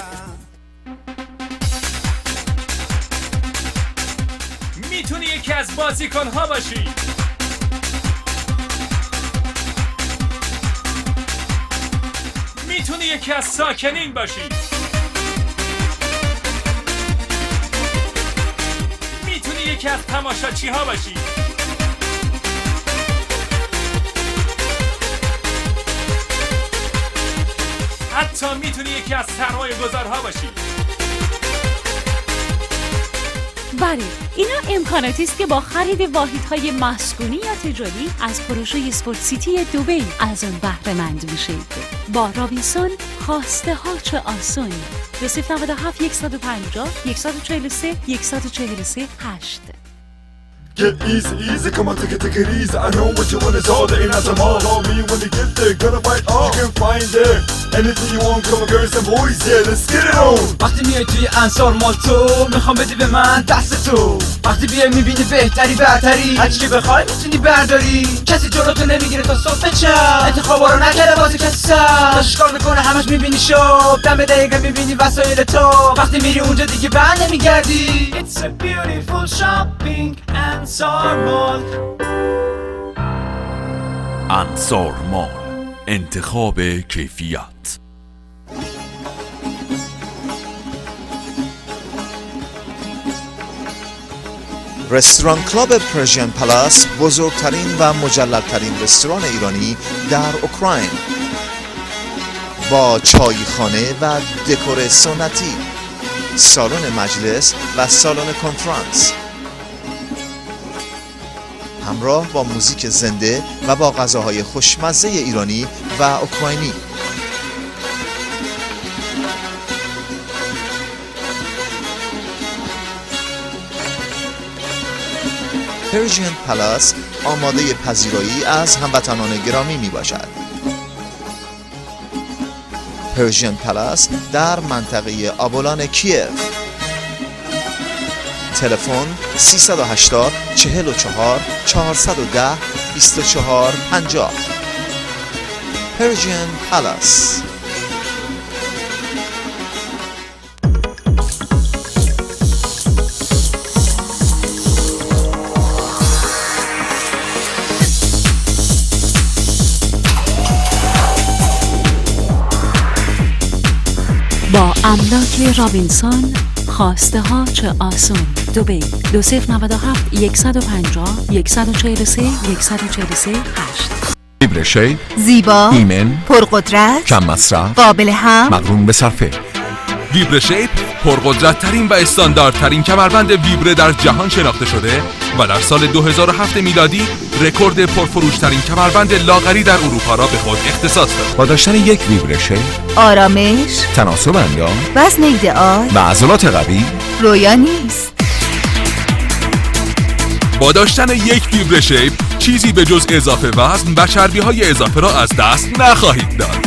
میتونی یکی از بازیکن ها باشی. میتونی یکی از ساکنین باشی. میتونی یکی از تماشاچی ها باشی. حتی میتونی یکی از سرمایه گذارها باشی. بله، اینا امکاناتی است که با خرید واحدهای مسکونی یا تجاری از پروژه اسپورت سیتی دبی از اون بهره مند میشید. با رابینسون خواسته ها چه آسون. 297 150 143 143 8. Get easy, come on, take it easy. I know what you want is all the in as a mall. Call me when you get there, gonna bite off. You can find there anything you want, come on, girls and boys, yeah, let's get it on. وقتی میای توی انصار مال تو میخوام بدی به من دست تو. وقتی بیای میبینی بهتری برتری، هرچی که بخوای میتونی برداری. کسی جلوتو نمیگیره تا صبح چم، انتخابا رو نکرده واسه کسی سم. داشت کار میکنه همش میبینی شب، دم دقیقه میبینی وسایل تو. وقتی میری اونجا دیگه بر نمیگردی. It's a beautiful shopping انصار مال. انصار مال، انتخاب کیفیت. رستوران کلاب پرژین پلاس بزرگترین و مجللترین رستوران ایرانی در اوکراین با چایخانه و دکور سنتی، سالن مجلس و سالن کنفرانس، همراه با موزیک زنده و با غذاهای خوشمزه ایرانی و اوکراینی. پرژین پلاس آماده پذیرایی از هموطنان گرامی می باشد. پرژین پلاس در منطقه آبولان کیف. تلفن 380 44 410 24 50. پرژین پلاس. با املاک رابینسون خواسته ها چه آسون. دبی 2097 150 143 143 8. ویبره شیپ، زیبا، ایمن، پرقدرت، کم مصرف، قابل هم، مقرون به صرفه. ویبره شیپ پرقدرت ترین و استانداردترین کمربند ویبره در جهان شناخته شده و در سال 2007 میلادی رکورد پرفروش ترین کمربند لاغری در اروپا را به خود اختصاص داد. با داشتن یک ویبره شیپ، آرامش، تناسب اندام، وزن ایدئال و عضلات قوی رویا نیست. با داشتن یک ویبره شیپ چیزی به جز اضافه وزن و چربی‌های اضافه را از دست نخواهید داد.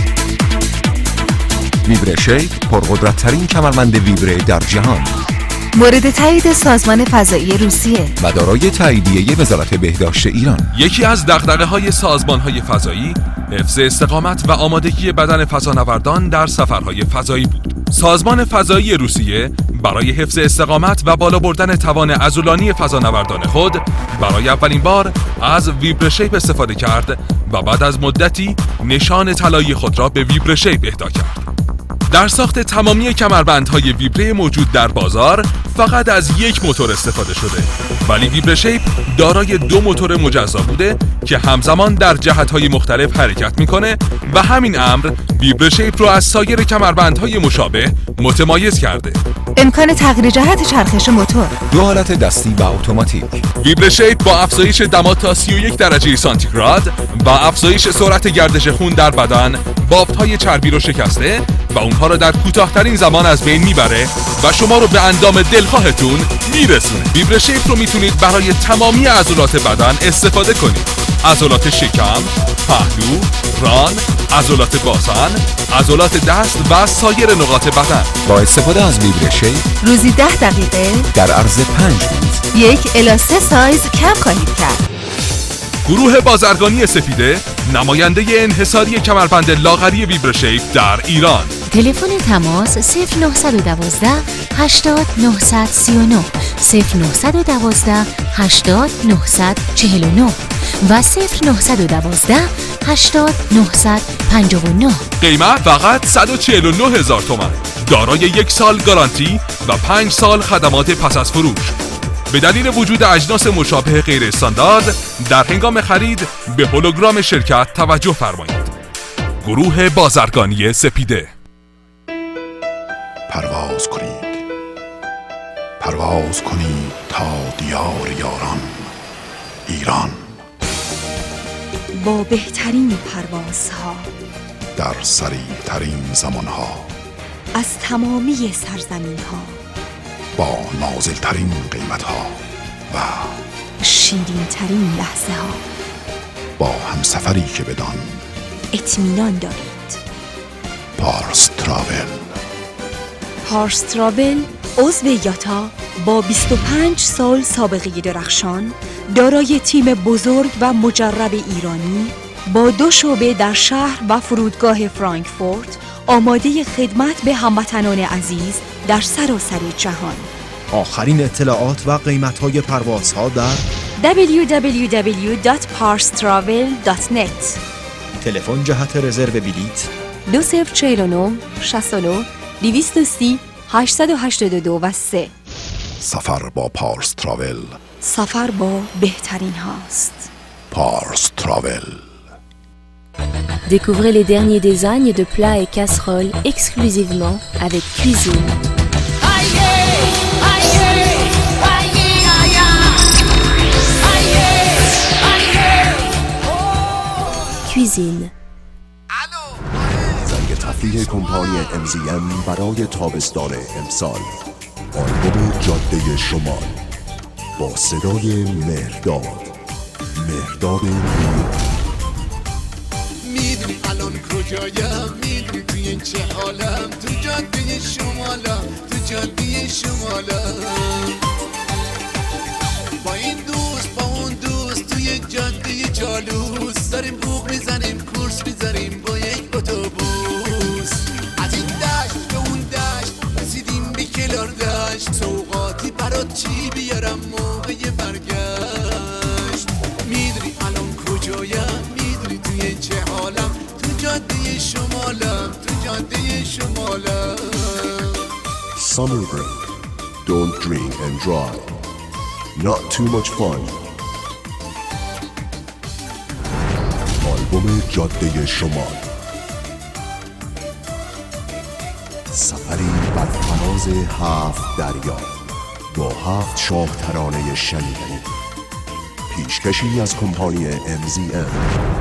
ویبره شیپ پرقدرت ترین کمربند ویبره در جهان، مورد تایید سازمان فضایی روسیه و دارای تاییدیه وزارت بهداشت ایران. یکی از دغدغه‌های سازمان‌های فضایی حفظ استقامت و آمادگی بدن فضانوردان در سفرهای فضایی بود. سازمان فضایی روسیه برای حفظ استقامت و بالا بردن توان عضلانی فضانوردان خود برای اولین بار از ویبره شیپ استفاده کرد و بعد از مدتی نشان طلایی خود را به ویبره شیپ اهدا کرد. در ساخت تمامی کمربندهای ویبره موجود در بازار فقط از یک موتور استفاده شده، ولی ویبره شیپ دارای دو موتور مجزا بوده که همزمان در جهت‌های مختلف حرکت میکنه و همین امر ویبره شیپ رو از سایر کمربندهای مشابه متمایز کرده. امکان تغییر جهت چرخش موتور، دو حالت دستی و اتوماتیک. ویبره شیپ با افزایش دما تا 31 درجه سانتیگراد و افزایش سرعت گردش خون در بدن بافت‌های چربی رو شکسته و اونها رو در کوتاه‌ترین زمان از بین میبره و شما رو به اندام دلخواهتون میرسونه. ویبره شیپ رو میتونید برای تمامی عضلات بدن استفاده کنید. عضلات شکم، پهلو، ران، عضلات باسن، عضلات دست و سایر نقاط بدن. با استفاده از ویبره شیپ روزی 10 دقیقه در عرض 5 روز 1 الی 3 سایز کم خواهید کرد. گروه بازرگانی سپیده نماینده انحصاری کمربند لاغری ویبره شیپ در ایران. تلفن تماس 0912 80 939 0912 80 949 و 0912 80 959. قیمت فقط 149,000 تومان. دارای 1 سال گارانتی و 5 سال خدمات پس از فروش. به دلیل وجود اجناس مشابه غیر استاندارد در هنگام خرید به هولوگرام شرکت توجه فرمایید. گروه بازرگانی سپیده. پرواز کنید تا دیار یاران ایران، با بهترین پروازها در سریع‌ترین زمانها، از تمامی سرزمین‌ها، با نازل‌ترین قیمت‌ها و شیرین‌ترین لحظه‌ها، با همسفری که بدان اطمینان دارید. پارس تراول عضو یاتا با 25 سال سابقه درخشان، دارای تیم بزرگ و مجرب ایرانی با 2 شعبه در شهر و فرودگاه فرانکفورت، آماده خدمت به هموطنان عزیز در سراسر جهان. آخرین اطلاعات و قیمت‌های پروازها در www.parstravel.net. تلفن جهت رزرو بلیط 2049 69 230 882 و 3. سفر با پارس تراول، سفر با بهترین هاست. پارس تراول. Découvrez les derniers designs de plats et casseroles exclusivement avec Cuisine. Cuisine. زنگ تفریح کمپانی MZM برای تابستان امسال. آلبوم جاده شمال با صدای مهرداد میدونی الان کجایم، میدونی توی این چه حالم، تو جاده شمالم، تو جاده شمالم، با این دوست با اون دوست توی جاده جالوس، داریم بوق میزنیم کورس میزنیم با یک اتوبوس، از این دشت به اون دشت رسیدیم به کلار دشت، سوغاتی برات چی بیارم موقع برگشت، میدونی الان کجایم، میدونی توی چه حالم، تو جاده شمالم، تو جاده شمالم. Summer break. Don't drink and drive. Not too much fun. آلبوم جاده شمال. سفری بر فراز 7 دریا با 7 شاه ترانه شنیدنی. پیشکشی از کمپانی MZM.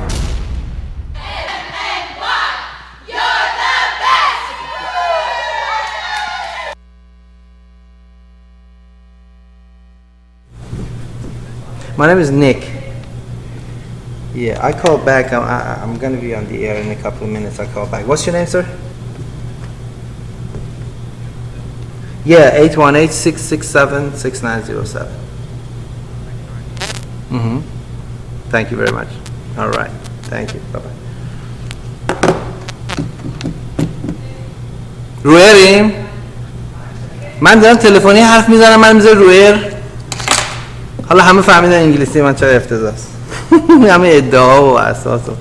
My name is Nick. Yeah, I call back. I'm going to be on the air in a couple of minutes. I call back. What's your name, sir? Yeah, 818-667-6907. Mm-hmm. Thank you very much. All right. Thank you. Bye-bye. رویریم؟ من دارم تلفنی حرف میزنم، من میذاره رویر. حالا همه فهمیدن انگلیسی من چرا افتضاح است. همه ادعا و اساس و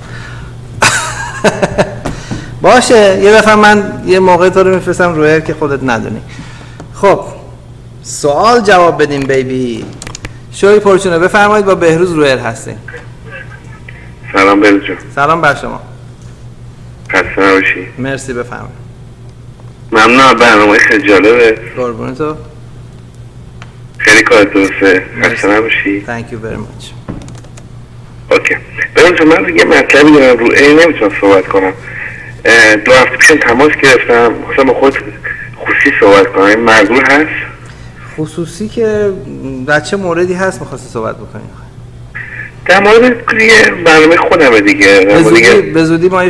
باشه. یه دفعه من یه موقع تو رو میفرستم رویر که خودت ندونی. خب سوال جواب بدیم بیبی. شوی پرچونه بفرمایید، با بهروز رویر هستیم. سلام بهروز جان. سلام بر شما. خسته نباشی. مرسی، بفرمایید. ممنون، برنامه خیلی جالبه. قربون تو. خیلی کار درسته. خسته نباشی. Thank you very much. اوکی. بهروز جان، من یه مطلبی دارم رو ای نمیتونم صحبت کنم. 2 هفته پیش تماس گرفتم، خواستم با خود خصوصی صحبت کنم. این معذور هست؟ خصوصی که در چه موردی هست می‌خواستی صحبت بکنیم؟ در مورد برنامه خودمه دیگه. به زودی ما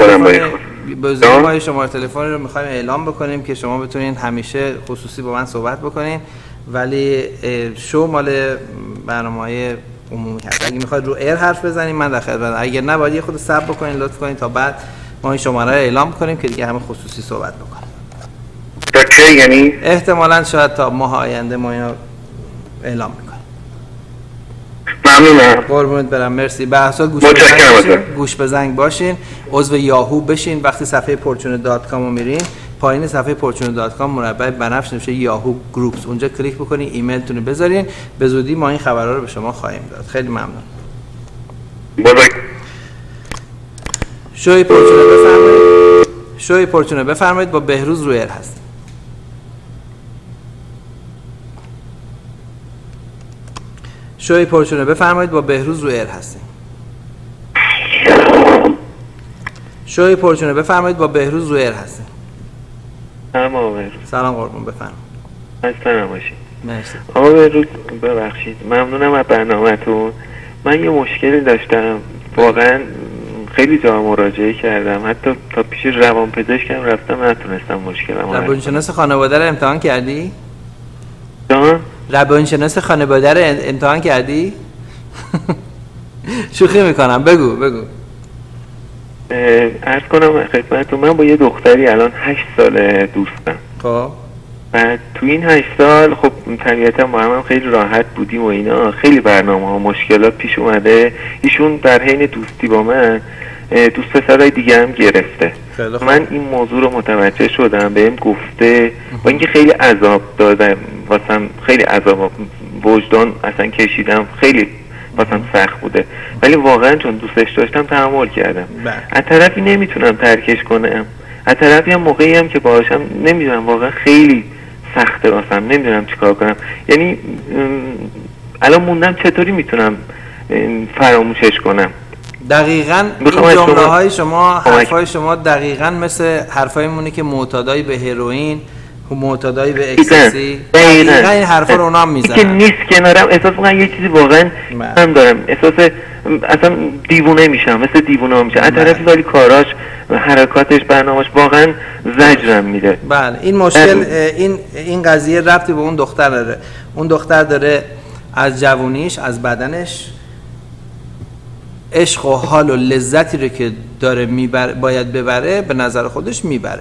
شماره تلفن رو می‌خوایم اعلام بکنیم که شما بتونین همیشه خصوصی با من صحبت بکنین، ولی شو مال برنامه‌های عمومی هست. اگه می‌خواید رو ایر حرف بزنیم من در خدمتم، اگه نه باید خود صبر بکنین لطف کنین تا بعد ما این شماره رو اعلام کنیم که دیگه همه خصوصی صحبت بکنیم. تا چه یعنی؟ احتمالاً شاید تا ماه آینده ما اینو اعلام می‌کنیم. ممنونم. قربونت برم، مرسی. بحثا گوش به زنگ باشین، عضو یاهو بشین. وقتی صفحه fortune.com رو میرین پایین صفحه fortune.com مربع بنفش نوشته یاهو گروپس، اونجا کلیک بکنین ایمیلتون رو بذارین، به زودی ما این خبرها رو به شما خواهیم داد. خیلی ممنون. شوی پورچونه بفرمایید با بهروز رویر هست. شوی پورچونه بفرمایید با بهروز رویر هستیم. شوی پورچونه بفرمایید با بهروز رویر هستیم. سلام قربون، بفرمایید. خسته نباشید. مرسی. آقا بهروز ببخشید، ممنونم از برنامه‌تون. من یه مشکلی داشتم، واقعا خیلی جا مراجعه کردم، حتی تا پیش روانپزشکم رفتم نتونستم مشکلمو حل کنم. روانشناس خانواده رو امتحان کردی؟ جان؟ روانشناس خانواده رو امتحان کردی؟ شوخی میکنم، بگو. عرض کنم خدمتتون، من با یه دختری الان 8 ساله دوستم. خب بعد تو این 8 سال خب طبیعتا با هم خیلی راحت بودیم و اینا، خیلی برنامه‌ها مشکلات پیش اومده. ایشون در حین دوستی با من دوست پسرای دیگه هم گرفته. من این موضوع رو متوجه شدم، بهم گفته، با اینکه خیلی عذاب دادم واسم، خیلی عذاب وجدان اصلا کشیدم، خیلی واسم سخت بوده، ولی واقعا چون دوستش داشتم تحمل کردم. از طرفی نمیتونم ترکش کنم، از طرفی هم موقعی هم که باهاشم نمیدونم، واقعا خیلی سخته واسم، نمیدونم چیکار کنم. یعنی الان موندم چطوری میتونم فراموشش کنم. دقیقاً این جمله‌های شما، حرفای شما دقیقاً مثل حرفای مونه که معتادای به هروئین، معتادای به اکستازی، دقیقاً این حرفا رو اونا هم میزنن. که نیست کنارم، احساس می‌کنم یه چیزی واقعاً من دارم، احساس اصلا دیوونه میشم، مثل دیوونه میشه. از طرفی ولی کاراش، حرکاتش، برنامه‌اش واقعاً زجرم میده. بله، این مشکل، این قضیه ربطی به اون دختر داره. اون دختر داره از جوونیش، از بدنش عشق و حال و لذتی رو که داره باید ببره، به نظر خودش میبره.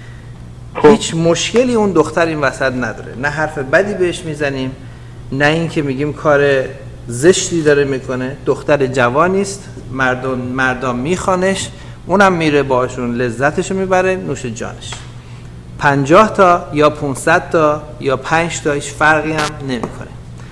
هیچ مشکلی اون دختر این وسط نداره، نه حرف بدی بهش میزنیم، نه این که میگیم کار زشتی داره میکنه. دختر جوانیست، مردم میخوانش، اونم میره باشون لذتشو میبره، نوش جانش. 50 تا یا 500 تا یا 5 تا هیچ فرقی هم نمیکنه.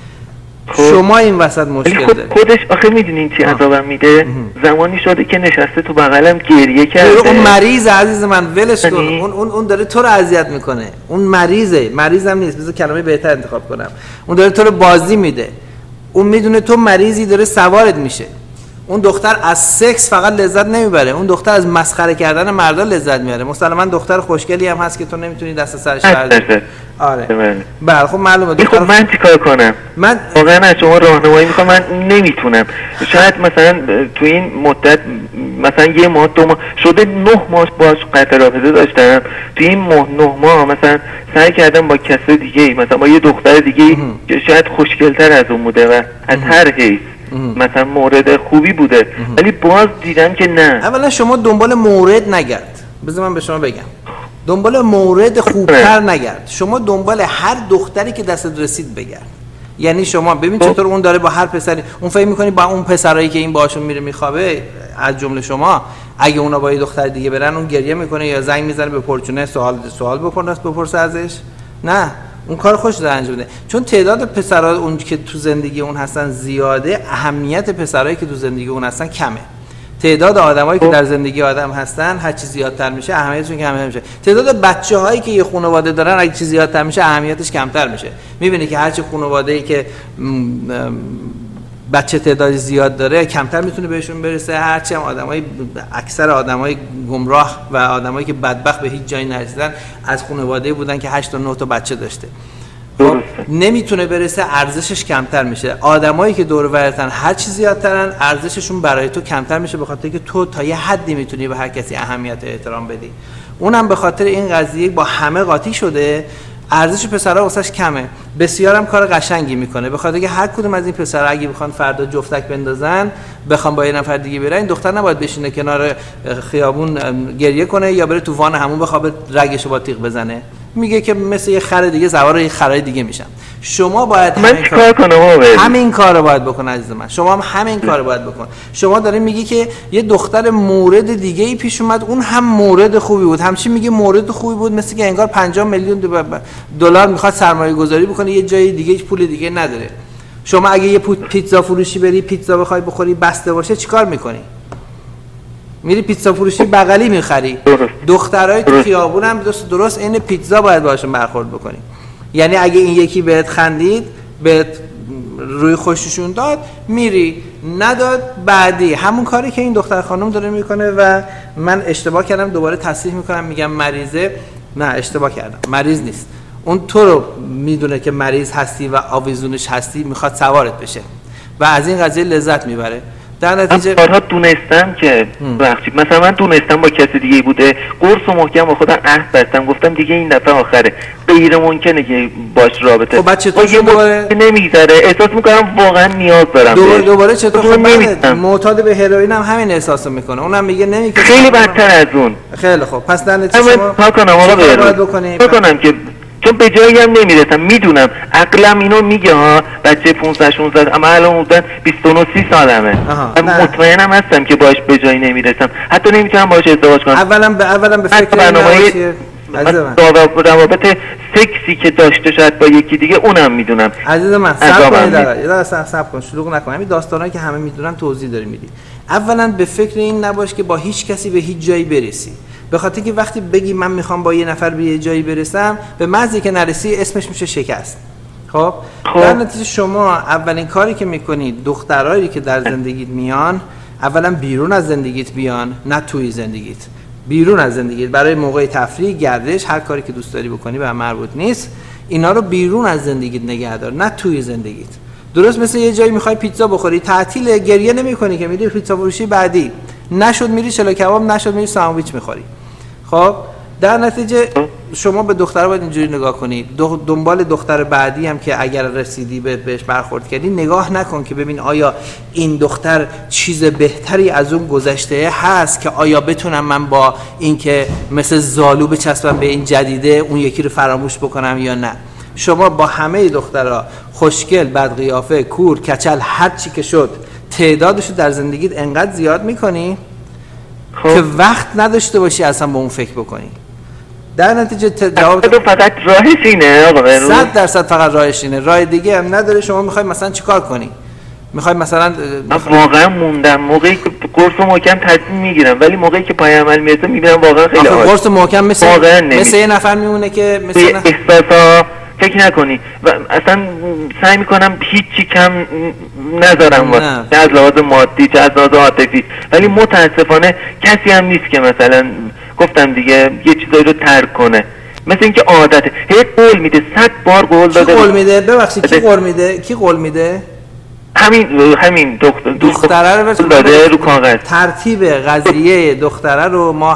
شما این وسط مشکل دارید. خودش آخه میدونین چی عذابم میده؟ زمانی شده که نشسته تو بغلم گریه کرده. اون مریض عزیز من، ولش کن. اون داره تو رو اذیت میکنه. اون مریضم نیست، بذار کلمه بهتر انتخاب کنم. اون داره تو رو بازی میده. اون میدونه تو مریضی، داره سوارت میشه. اون دختر از سکس فقط لذت نمیبره، اون دختر از مسخره کردن مردا لذت میبره. مسلماً دختر خوشگلی هم هست که تو نمیتونی دست سرش برداری. آره بله، خب معلومه. خب من چیکار کنم؟ من واقعا از شما راهنمایی میخوام، من نمیتونم. شاید مثلا تو این مدت، مثلا یه ماه 2 ماه شده، 9 ماه باش قطع رابطه داشتم. تو این 9 ماه مثلا سعی کردم با کسی دیگه، مثلا با یه دختر دیگه که شاید خوشگل‌تر از اون بوده و از هر حیث مثلا مورد خوبی بوده، ولی باز دیدم که نه. اولا شما دنبال مورد نگرد، بذار من به شما بگم، دنبال مورد خوبتر نگرد، شما دنبال هر دختری که دستت رسید بگرد. یعنی شما ببین چطور اون داره با هر پسری، اون فکر می‌کنی با اون پسرایی که این باهاشون میره میخوابه، از جمله شما، اگه اونا با یه دختر دیگه برن اون گریه میکنه یا زنگ میزنه به پورچونه سوال بپرسه ازش؟ نه، اون کار خوش داره انجام میده. چون تعداد پسرها اون که تو زندگی اون هستن زیاده، اهمیت پسرایی که تو زندگی اون هستن کمه. تعداد آدمایی که در زندگی آدم هستن هر چیز زیادتر میشه اهمیتشون کمتر میشه. تعداد بچه‌هایی که یه خانواده دارن اگه چیز زیادتر میشه اهمیتش کمتر میشه. میبینی که هر چه خانواده‌ای که بچه تعداد زیاد داره کمتر میتونه بهشون برسه، هرچی هم آدمای اکثر آدمای گمراه و آدمایی که بدبخت به هیچ جایی نرسیدن از خانواده‌ای بودن که 8 تا 9 تا بچه داشته. نمیتونه برسه، ارزشش کمتر میشه. آدمایی که دور و برتن هر چی زیادترن، ارزششون برای تو کمتر میشه، به خاطر که تو تا یه حدی میتونی به هر کسی اهمیت و احترام بدی. اونم به خاطر این قضیه با همه قاطی شده، ارزش پسرا واسش کمه. بسیارم کار قشنگی میکنه، به خاطر که هر کدوم از این پسرا اگه بخوان فردا جفتک بندازن، بخوام با یه نفر دیگه برن، این دختر نباید بشینه کنار خیابون گریه کنه یا بره تو وان همون بخوابه رگشو با تیغ بزنه. میگه که مثل یه خر دیگه سوار یه خرای دیگه میشم. شما باید همین کارو باید بکن عزیز من. شما هم همین کارو باید بکن. شما داری میگی که یه دختر مورد دیگه ای پیش اومد، اون هم مورد خوبی بود، همچین میگه مورد خوبی بود، مثل که انگار 50 میلیون دلار میخواد سرمایه گذاری بکنه یه جای دیگه، هیچ پول دیگه نداره. شما اگه یه پیتزا فروشی بری پیتزا بخوای بخوری بسته باشه چیکار میکنی؟ میری پیتزا فروشی بغلی میخری. دخترای تو خیابون هم درست این پیتزا باید باشون برخورد بکنی. یعنی اگه این یکی بهت خندید، بهت روی خوششون داد، میری، نداد بعدی همون کاری که این دختر خانم داره میکنه. و من اشتباه کردم، دوباره تصحیح میکنم، میگم مریضه. نه اشتباه کردم، مریض نیست. اون تو رو میدونه که مریض هستی و آویزونش هستی، میخواد سوارت بشه و از این قضیه لذت میبره. در نتیجه بارها دونستم که بخشید، مثلا من دونستم با کسی دیگه بوده، قرص و محکم با خودم عهد بستم، گفتم دیگه این دفعه آخره، غیر ممکنه که باش رابطه. خب بچه تو دوباره نمیگذره، احساس میکنم واقعا نیاز دارم. دوباره چطور؟ خب معتاد به هروئین هم همین احساسو میکنه، اونم میگه نمیکنه، خیلی بدتر از اون. خیلی خب پس در نتیجه شما بکنم که چون به جایی هم نمیرسم، میدونم عقلم اینو میگه ها، بچه 15 16 اما الان بودن 29 30 سالمه، مطمئنم هستم که باش به جایی نمیرسم، حتی نمیتونم باش ازدواج کنم. اولا به فکر برنامه روابط سکسی که داشته شاید با یکی دیگه اونم میدونم. عزیز من صبر کن شلوغ نکن، همین داستانایی که همه میدونن توضیح داری میدی. اولا به فکر این نباش که با هیچ کسی به هیچ جایی برسی، به خاطر که وقتی بگی من میخوام با یه نفر به یه جایی برسم، به محضی که نرسی اسمش میشه شکست. خب در نتیجه شما اولین کاری که میکنید، دخترایی که در زندگیت میان، اولا بیرون از زندگیت بیان، نه توی زندگیت، بیرون از زندگیت، برای موقع تفریح، گردش، هر کاری که دوست داری بکنی به مربوط نیست، اینا رو بیرون از زندگیت نگه دار، نه توی زندگیت. درست مثل یه جایی میخوای پیتزا بخوری، تعطیل، گریه نمیکنی که میری پیتزا فروشی بعدی، نشد میری چلو کباب، نشد میری ساندویچ میخوری. خب در نتیجه شما به دختر باید اینجوری نگاه کنید، دنبال دختر بعدی هم که اگر رسیدی بهش برخورد کردی، نگاه نکن که ببین آیا این دختر چیز بهتری از اون گذشته هست که آیا بتونم من با این که مثل زالو بچسبم به این جدیده اون یکی رو فراموش بکنم یا نه. شما با همه دخترها خوشگل، بدقیافه، کور، کچل، هر چی که شد، تعدادشو در زندگیت انقدر زیاد میکنی که وقت نداشته باشی اصلا با اون فکر بکنی. در نتیجه جواب فقط راهش اینه آقا، 100% فقط راهش اینه، راه دیگه هم نداره. شما میخوای مثلا چیکار کنی؟ میخوای مثلا واقعا موندم موقعی که قرص محکم تصمیم میگیرم، ولی موقعی که پای عمل میرسه میبینم واقعا خیلی قرص محکم مثل یه نفر میمونه که مثلا احساسا فکر نکنی و اصلا سعی میکنم هیچی کم نذارم واسه، چه از لحاظ مادی چه از لحاظ عاطفی، ولی متاسفانه کسی هم نیست که مثلا گفتم دیگه یه چیزایی رو ترک کنه، مثل اینکه عادته، هی قول میده، 100 بار قول داده. کی قول میده؟ ببخشید کی قول میده؟ کی قول میده؟ همین دختره رو داده رو کاغذ. ترتیب قضیه دختره رو ما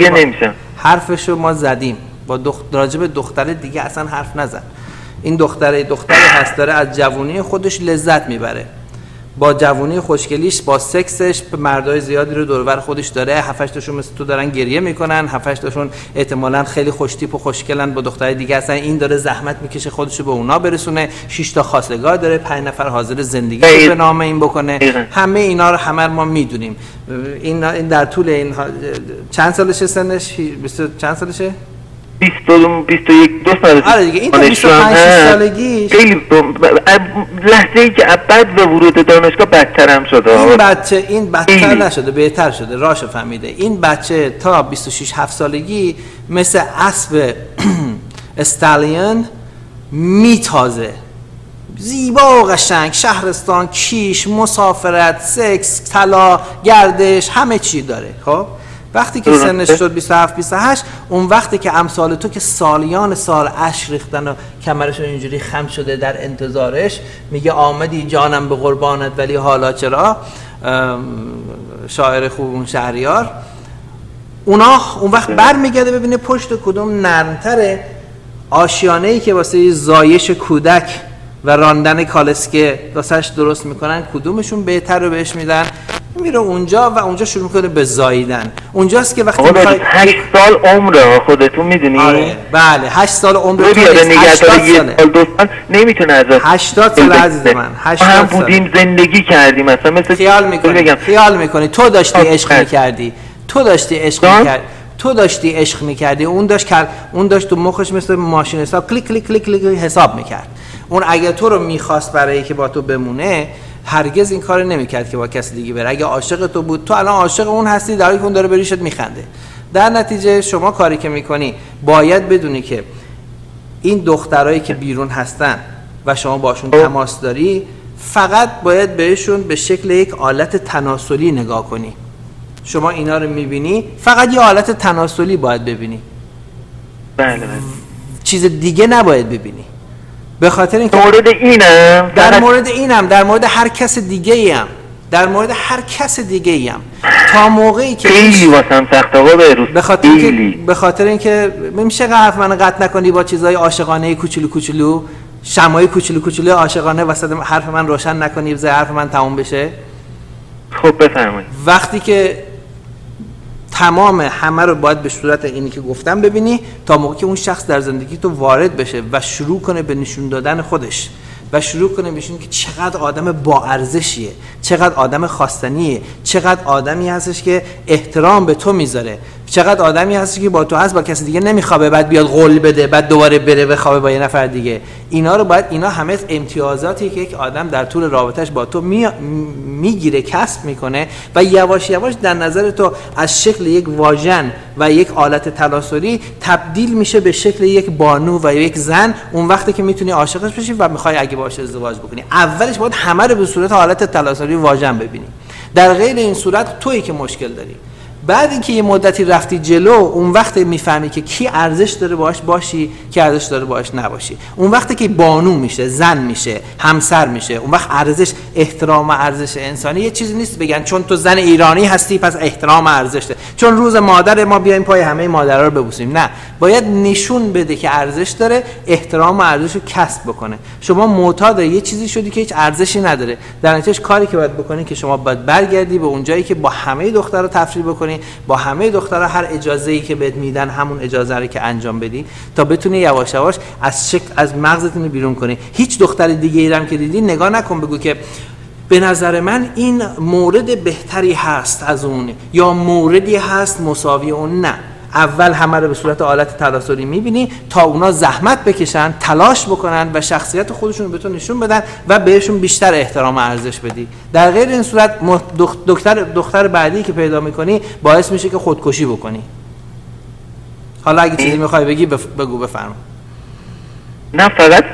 حرفشو ما زدیم، با راجع به دختر دیگه اصلا حرف نزن. این دختری هست داره از جوونی خودش لذت میبره، با جوونی خوشگلیش، با سکسش، به مردای زیادی رو دور و بر خودش داره، 7-8 تاشون مثل تو دارن گریه میکنن، 7-8 تاشون احتمالاً خیلی خوش تیپ و خوشگلن، با دختر دیگه هستن، این داره زحمت میکشه خودش رو به اونا برسونه، 6 تا خواستگار داره، 5 نفر حاضر زندگی رو به نام این بکنه. همه اینا رو همه ما میدونیم. این در طول این چند سالشه سنش؟ چند سالشه؟ 21 2 سال. آره دیگه، این تا 25 سالگی خیلی لحظه‌ای که بعد به ورود دانشگاه بدترم شده. این بدتر نشده، بهتر شده، راهشو فهمیده. این بچه تا 26-7 سالگی مثل اسب استالیون میتازه، زیبا و قشنگ، شهرستان، کیش، مسافرت، سکس، طلا، گردش، همه چی داره. خب وقتی که سنش شد 27 28 اون وقتی که امثال تو که سالیان سال اشک ریختن و کمرشون اینجوری خم شده در انتظارش، میگه آمدی جانم به قربانت ولی حالا چرا، شاعر خوب اون شهریار، اون وقت برمیگرده ببینه پشت کدوم نرمتره، آشیانه‌ای که واسه زایش کودک و راندن کالسکه واسش درست میکنن کدومشون بهتر رو بهش میدن، میره اونجا و اونجا شروع میکنه به زاییدن. اونجاست که وقتی میخوای 8 سال عمره خودتون میدونی؟ آره بله 8 سال عمره. تو بیاره نگهدار یه سال دو سال نمیتونه از 80 سال عزیز من، 80 هم بودیم زندگی کردیم مثلا مثل خیال میکنی تو داشتی عشق میکردی، تو داشتی عشق میکردی، اون داشت تو مخش مثل ماشین حساب کلیک کلیک کلیک کلیک حساب میکرد. اون اگه تو رو میخواست برای که با تو بمونه هرگز این کارو نمیکرد که با کسی دیگه بره. اگه عاشق تو بود تو الان عاشق اون هستی، در حالی که اون داره بریشت میخنده. در نتیجه شما کاری که میکنی باید بدونی که این دخترایی که بیرون هستن و شما باشون تماس داری فقط باید بهشون به شکل یک آلت تناسلی نگاه کنی. شما اینا رو میبینی فقط یه آلت تناسلی باید ببینی، بله چیز دیگه نباید ببینی. به خاطر اینکه در مورد هر کس دیگه ایم تا موقعی که خیلی واسم سخت آقا بهروز، به خاطر اینکه میشه حرف من قطع نکنی با چیزای عاشقانه کوچولو شمعای کوچولو عاشقانه وسط حرف من روشن نکنی بذار حرف من تموم بشه. خب بفرمایید. وقتی که تمام همه رو باید به صورت اینی که گفتم ببینی تا موقعی که اون شخص در زندگی تو وارد بشه و شروع کنه به نشون دادن خودش و شروع کنه بهشون که چقدر آدم با ارزشیه، چقدر آدم خواستنیه، چقدر آدمی هستش که احترام به تو میذاره، چقدر آدمی هستش که با تو هست با کسی دیگه نمیخوابه بعد بیاد قول بده بعد دوباره بره بخوابه با یه نفر دیگه. اینا همه امتیازاتی که یک آدم در طول رابطهش با تو میگیره، کسب میکنه و یواش یواش در نظر تو از شکل یک واژن و یک آلت تناسلی تبدیل میشه به شکل یک بانو و یک زن. اون وقتی که میتونی عاشقش بشی و میخوای اگه باهاش ازدواج بکنی اولش باید همه رو به صورت حالت تناسلی واژن ببینی. در غیر این صورت تویی که مشکل داری. بعد اینکه یه مدتی رفتی جلو اون وقت میفهمی که کی ارزش داره باهاش باشی، کی ارزش داره باهاش نباشی. اون وقتی که بانو میشه، زن میشه، همسر میشه، اون وقت ارزش، احترام و ارزش انسانی یه چیزی نیست بگن چون تو زن ایرانی هستی پس احترام و ارزش داره، چون روز مادر ما بیایم پای همه مادرها رو ببوسیم. نه، باید نشون بده که ارزش داره، احترام و ارزش رو کسب بکنه. شما معتاد یه چیزی شدی که هیچ ارزشی نداره. در نتیجه کاری که باید بکنی که شما باید برگردی به اون جایی که با همه دخترها تفریح بکنی، با همه دخترها هر اجازه‌ای که بهت میدن همون اجازه رو که انجام بدی تا بتونی یواش یواش از مغزتون بیرون کنی. هیچ دختر دیگه‌ای هم که دیدی نگاه نکن بگو که به نظر من این مورد بهتری هست از اون یا موردی هست مساوی اون. نه، اول همه رو به صورت آلت تناسلی میبینی تا اونا زحمت بکشن، تلاش بکنن و شخصیت خودشون رو به تو نشون بدن و بهشون بیشتر احترام و ارزش بدی. در غیر این صورت دختر بعدی که پیدا میکنی باعث میشه که خودکشی بکنی. حالا اگه چیزی میخوای بگی بگو، بفرما. نه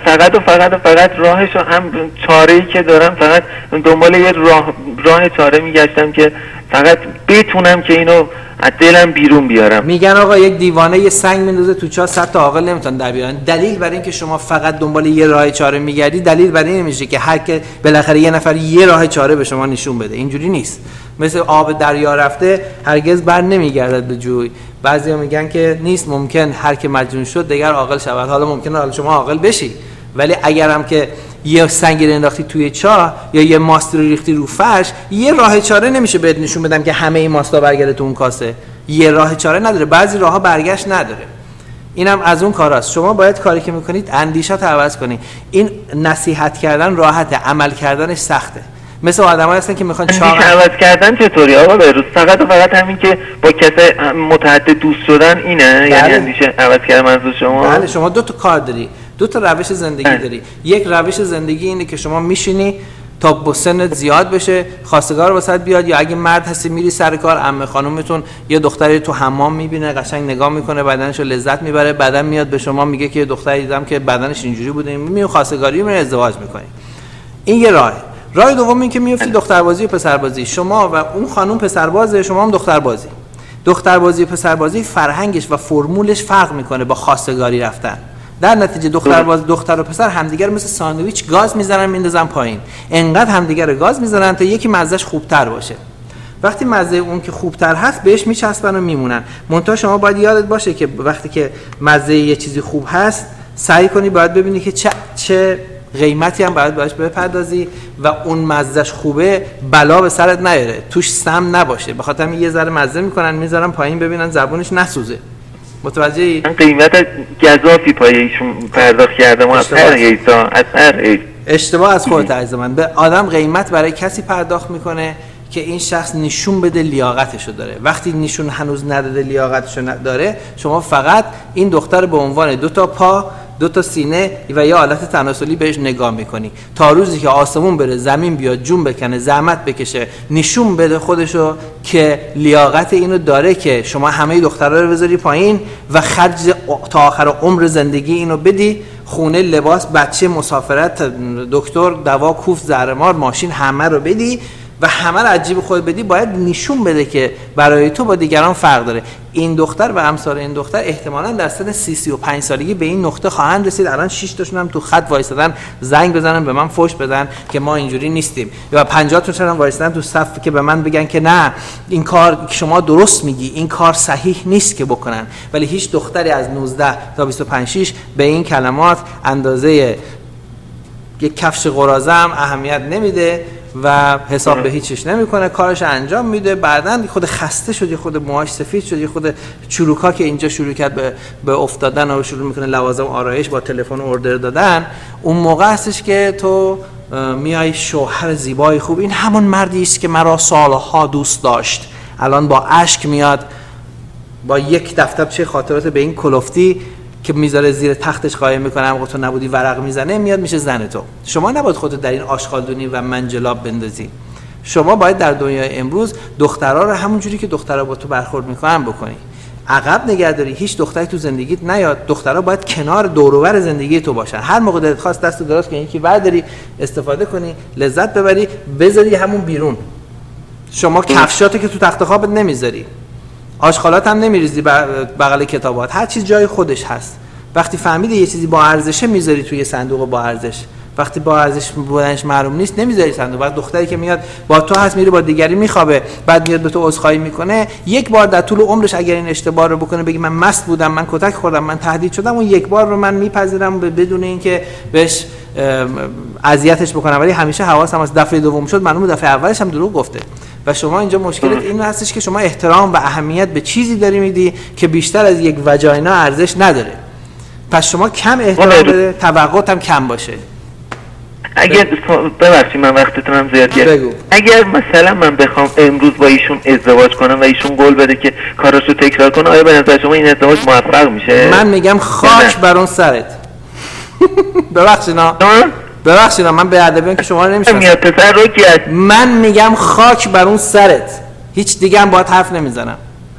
فقط راهشو هم چاره‌ای که دارم فقط دنبال یه راه چاره میگشتم که فقط بتونم که اینو از دلم بیرون بیارم. میگن آقا یک دیوانه یه سنگ میندازه تو چاه 100 تا عاقل نمیتونن در بیارن. دلیل بر این که شما فقط دنبال یه راه چاره میگردی دلیل بر این میشه که هر که بالاخره یه نفر یه راه چاره به شما نشون بده. اینجوری نیست. مثل آب دریا رفته هرگز بر نمیگردد به جوی. بعضیا میگن که نیست ممکن هر که مجنون شد دیگر عاقل شود. حالا ممکنه حالا شما عاقل بشی ولی اگرم که یه سنگ رو انداختی توی چاه یا یه ماست رو ریختی رو فرش یه راه چاره نمیشه بهت نشون بدم که همه این ماستا برگرده تو اون کاسه. یه راه چاره نداره، بعضی راهها برگشت نداره. اینم از اون کاراست. شما باید کاری که میکنید اندیشات عوض کنید. این نصیحت کردن راحته، عمل کردنش سخته. مثل آدمایی هستن که میخوان چاق عوض کردن. چطوری آقا بهروز؟ فقط همین که با کسی متعدد دوست شدن اینه؟ بله. یعنی اندیشه عوض کردن منظور شما؟ بله، شما دو تا کار داری، دو تا روش زندگی داری. یک روش زندگی اینه که شما میشینی تا با سنت زیاد بشه خواستگار واسط بیاد، یا اگه مرد هستی میری سر کار، عمه خانومتون یه دختری تو حمام میبینه قشنگ نگاه میکنه، بدنشو لذت میبره، بعدن میاد به شما میگه که دختری دیدم که بدنش اینجوری بوده، میری خواستگاری میری ازدواج میکنی. این یه راه. راه دوم این که میفتی دختربازی و پسربازی. شما و اون خانوم پسربازه، شما هم دختربازی. دختر بازی و پسر بازی فرهنگش و فرمولش فرق میکنه با خواستگاری رفتن. در نتیجه دختر و پسر همدیگه رو مثل ساندویچ گاز میزنن میندازن پایین، انقدر همدیگه رو گاز میزنن تا یکی مزهش خوبتر باشه. وقتی مزه اون که خوبتر هست بهش میچسبن و میمونن. منتها شما باید یادت باشه که وقتی که مزه یه چیزی خوب هست سعی کنی باید ببینی که چه قیمتی هم باید باش بپردازی و اون مزهش خوبه بلا به سرت نیاره، توش سم نباشه. به خاطر یه ذره مزه میکنن میذارن پایین ببینن زبونش نسوزه. متوجهی؟ قیمت گزافی پای ایشون پرداخت کرده. ما اشتباه از خودت عزیز من. به آدم قیمت برای کسی پرداخت میکنه که این شخص نشون بده لیاقتشو داره. وقتی نشون هنوز نداده لیاقتشو داره، شما فقط این دختر به عنوان 2 تا پا، 2 تا سینه و یه حالت تناسلی بهش نگاه میکنی تا روزی که آسمون بره، زمین بیاد، جون بکنه، زحمت بکشه، نشون بده خودشو که لیاقت اینو داره که شما همه دخترها رو بذاری پایین و خرج تا آخر عمر زندگی اینو بدی. خونه، لباس، بچه، مسافرت، دکتر، دوا، کوفت، زهرمار، ماشین، همه رو بدی و همه رو عجیب خود بدی. باید نشون بده که برای تو با دیگران فرق داره. این دختر و امثال این دختر احتمالاً در سن 30-35 سالگی به این نقطه خواهند رسید. الان 6 تاشون هم تو خط وایسادن زنگ بزنن به من فوش بدن که ما اینجوری نیستیم، یا 50 تاشون هم وایسادن تو صف که به من بگن که نه این کار شما درست میگی، این کار صحیح نیست که بکنن. ولی هیچ دختری از 19 تا 25-6 به این کلمات اندازه یک کفش قراضه هم اهمیت نمیده و حساب به هیچش نمیکنه، کارش انجام میده. بعدن خود خسته شدی، خود موهاش سفید شدی، خود چروکا که اینجا شروع کرد به افتادن و شروع میکنه لوازم آرایش با تلفن اوردر دادن، اون موقع هستش که تو میای شوهر زیبای خوب، این همون مردی است که مرا سالها دوست داشت، الان با اشک میاد با یک دفترچه خاطرات به این کلفتی که میذاره زیر تختش قایم میکنه، هم تو نبودی ورق میزنه، میاد میشه زن تو. شما نباید خودت در این آشغالدونی و منجلاب بندازی. شما باید در دنیای امروز دخترها رو همون جوری که دخترها با تو برخورد میکنن بکنی. عقب نگهداری، هیچ دختری تو زندگیت نیاد. دخترها باید کنار دور و بر زندگی تو باشن. هر موقع دلت خواست دست دراز کنی، یکی برداری، استفاده کنی، لذت ببری، بذاری همون بیرون. شما کفشاتو که تو تخت خوابت نمیذاری، آشغالات هم نمیریزی بغل کتابات، هر چیز جای خودش هست. وقتی فهمیدی یه چیزی با ارزشه میذاری توی صندوق با ارزش، وقتی با ارزش بودنش معلوم نیست نمیذاری صندوق. بعد دختری که میاد با تو هست میره با دیگری میخوابه، بعد میاد به تو عذرخواهی میکنه، یک بار در طول عمرش اگر این اشتباه رو بکنه، بگی من مست بودم، من کتک خوردم، من تهدید شدم، اون یک بار رو من میپذیرم بدون اینکه بهش اذیتش بکنم. ولی همیشه حواسم از دفعه دوم شد معلومه دفعه اولش هم دروغ گفته. و شما اینجا مشکلت این هستش که شما احترام و اهمیت به چیزی داری میدی که بیشتر از یک وجاینا ارزش نداره. پس شما کم احترام بده، توقعت هم کم باشه. اگر ببخشید من وقتتونم زیاد گرفتم، اگر مثلا من بخوام امروز با ایشون ازدواج کنم و ایشون قول بده که کاراشو تکرار کنه، آیا به نظر شما این ازدواج موفق میشه؟ من میگم خاک بر اون سرت. ببخشید من به ادبیان که شما رو نمیشناسم، من میگم خاک بر اون سرت، هیچ دیگه هم باهات حرف نمیزنم.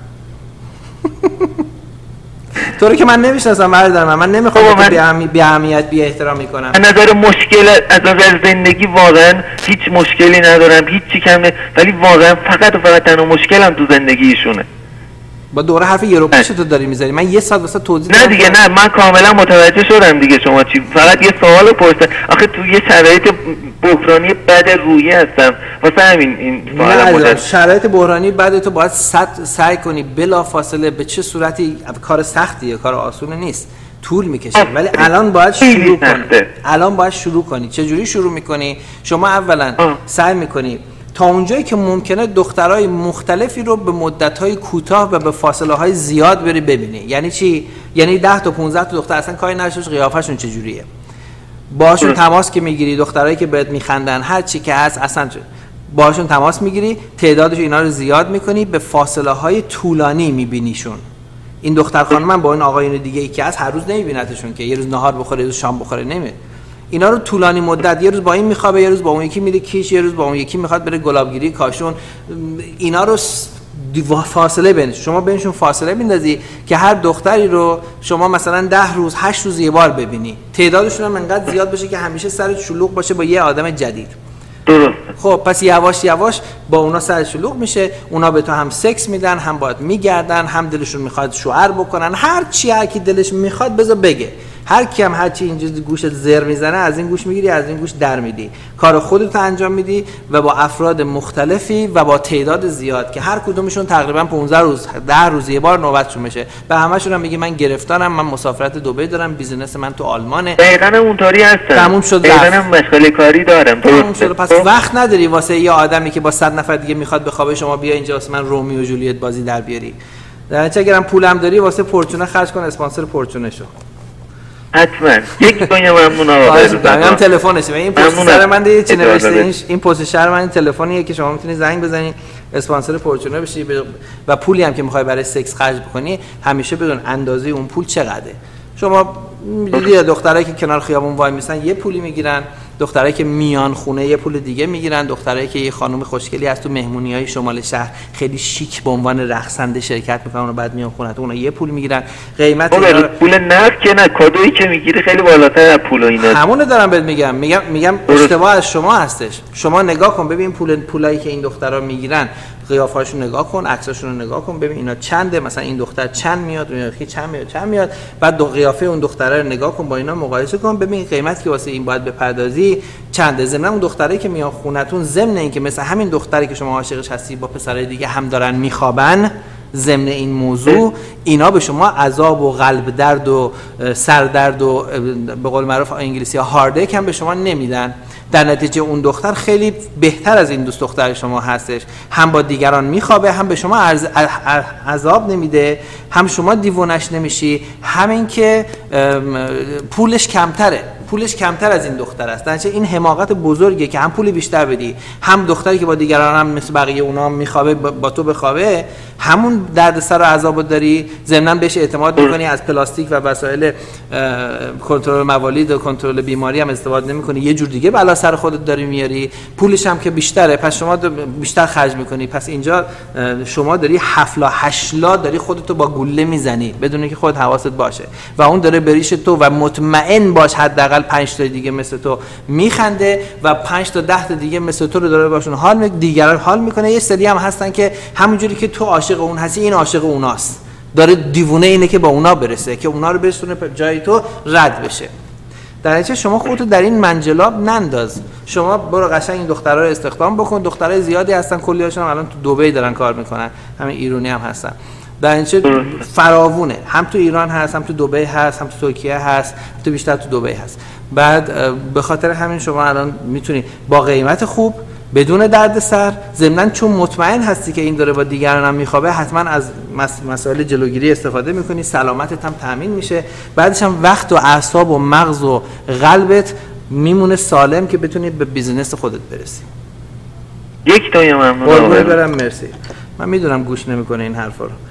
تو رو که من نمیشناسم برادر من نمیخوام بی اهمیت بی احترامی کنم. از نظر مشکل، از نظر زندگی واقعا هیچ مشکلی ندارم، هیچ چی کم، ولی واقعا فقط و فقط تنها مشکلم تو زندگیشونه. با دوره حرف یوروپیشو تو داری میذاری، من یه ساعت واسه توضیح نه دیگه، نه من کاملا متوجه شدم دیگه شما چی. فقط یه سوالو پرسیدم، آخه تو یه شرایط بحرانی بد روحی هستم، واسه همین این سوالم. شرایط بحرانی بد تو باید سعی کنی بلا فاصله، به چه صورتی، کار سختیه، کار آسون نیست، طول میکشه، ولی الان باید شروع کنی. الان باید شروع کنی. چه جوری شروع میکنی؟ شما اولا سعی میکنی تا اونجایی که ممکنه دخترای مختلفی رو به مدت‌های کوتاه و به فاصله‌های زیاد بری ببینی. یعنی چی؟ یعنی 10 تا 15 تا دختر اصلا کاری نشوش قیافشون چجوریه. باهاشون تماس که میگیری، دخترایی که بهت میخندن، هر چی که هست اصلا باهاشون تماس میگیری، تعدادش اینا رو زیاد میکنی، به فاصله‌های طولانی میبینیشون. این دختر خانم من با این آقایون دیگه ای که هست هر روز نمیبینتشون که یه روز نهار بخوره، یه روز شام بخوره، نمیره. اینا رو طولانی مدت، یه روز با این میخوابه، یه روز با اون یکی میره کیش، یه روز با اون یکی میخواد بره گلابگیری کاشون. اینا رو فاصله بینش، شما بینشون فاصله بندازی که هر دختری رو شما مثلا 10 روز 8 روز یه بار ببینی، تعدادشون هم انقدر زیاد بشه که همیشه سرت شلوغ باشه با یه آدم جدید. خب پس یواش یواش با اونا سر شلوغ میشه، اونا به تو هم سکس میدن، هم باید میگردن، هم دلشون میخواد شوهر بکنن، هر کی دلش میخواد بذار بگه. هر کی هم هر چی اینجوری گوشت زر میزنه از این گوش میگیری، از این گوش در میدی، کار خودت انجام میدی و با افراد مختلفی و با تعداد زیاد که هر کدومشون تقریبا 15 روز 10 روز یه بار نوبتشون میشه. به همشون هم میگی من گرفتارم، من مسافرت دبی دارم، بیزینس من تو آلمانه. دقیقاً اونطوری هستم. تموم شد. دقیقاً مشغله کاری دارم. تموم شد. پس وقت نداری واسه یه آدمی که با 100 نفر دیگه میخواد بخوابه شما بیا اینجا واسه من رومیو و جولیت بازی در بیاری. درنچه اگرم پولم داری واسه پورچونه خرج کن، اسپانسر پورچونه شو. حتما. یک دنیا ممنون آقا. من تلفنشه. این پست شهر من دیگه چی نوشته؟ این پست شهر من تلفنیه که شما میتونید زنگ بزنید اسپانسر پورچونه بشی و پولی هم که میخوای برای سکس خرج بکنی همیشه بدون اندازه اون پول چقدره. شما میدونید دخترایی که کنار خیابون وای میسن یه پولی میگیرن، دخترایی که میان خونه یه پول دیگه میگیرن، دخترایی که یه خانم خوشگلی از تو مهمونی‌های شمال شهر خیلی شیک به عنوان رقصنده شرکت میکنن و بعد میان خونه تو، اونا یه پول میگیرن. قیمت پول نقد که نه، کادویی که میگیری خیلی بالاتر از پول اینا. همون دارم بهت میگم اشتباه از شما هستش. شما نگاه کن ببین پولایی که این دخترا میگیرن، قیافه‌اشون نگاه کن، عکساشون رو نگاه کن، ببین اینا چنده، مثلا این دختر چند میاد، اون یکی چند میاد، بعد دو قیافه اون دختره رو نگاه کن با اینا مقایسه کن، ببین قیمتی که واسه این باید بپردازی چنده. ضمن اون دختری که میان خونتون، ضمن این که مثلا همین دختری که شما عاشقش هستی با پسرای دیگه هم دارن میخوابن، ضمن این موضوع اینا به شما عذاب و قلب درد و سردرد و به قول معروف انگلیسی ها هاردک هم به شما نمیدن. در نتیجه اون دختر خیلی بهتر از این دوست دختر شما هستش، هم با دیگران میخوابه، هم به شما عذاب نمیده، هم شما دیوونش نمیشی، همین که پولش کمتر از این دختر است. درنچه این حماقت بزرگه که هم پول بیشتر بدی، هم دختری که با دیگران هم مثل بقیه اونا هم میخوابه با تو بخوابه، همون دردسر و عذابو داری، ضمناً بهش اعتماد میکنی، از پلاستیک و وسایل کنترل موالید و کنترل بیماری هم استفاده نمیکنی، یه جور دیگه بلا سر خودت داری میاری، پولش هم که بیشتره، پس شما بیشتر خرج میکنی. پس اینجا شما داری حفلا حشلا داری خودتو با گوله میزنی بدون که خودت حواست باشه و اون داره بریش تو و مطمئن باش حداقل 5 تا دیگه مثل تو میخنده و 5 تا 10 تا دیگه مثل تو رو داره باشون دیگران حال میکنه. یه سری هم هستن که همونجوری که تو عاشق اون هستی این عاشق اوناست، داره دیوونه اینه که با اونا برسه که اونا رو برسونه جای تو رد بشه. در نتیجه شما خودتو در این منجلاب ننداز. شما برو قشنگ این دخترها رو استخدام بکن. دخترای زیادی هستن، کلیاشون الان تو دبی دارن کار میکنن، همین ایرانی هم هستن. در نتیجه فراوونه، هم تو ایران هست، هم تو دبی هست، هم تو ترکیه هست، تو بیشتر تو دبی هست. بعد به خاطر همین شما الان میتونی با قیمت خوب بدون دردسر، ضمناً چون مطمئن هستی که این داره با دیگران هم میخوابه، حتما از مسائل جلوگیری استفاده میکنی، سلامتت هم تامین میشه، بعدش هم وقت و اعصاب و مغز و قلبت میمونه سالم که بتونی به بیزینس خودت برسی. یک دنیا ممنون. برم مرسی. من میدونم گوش نمیکنه این حرفا رو.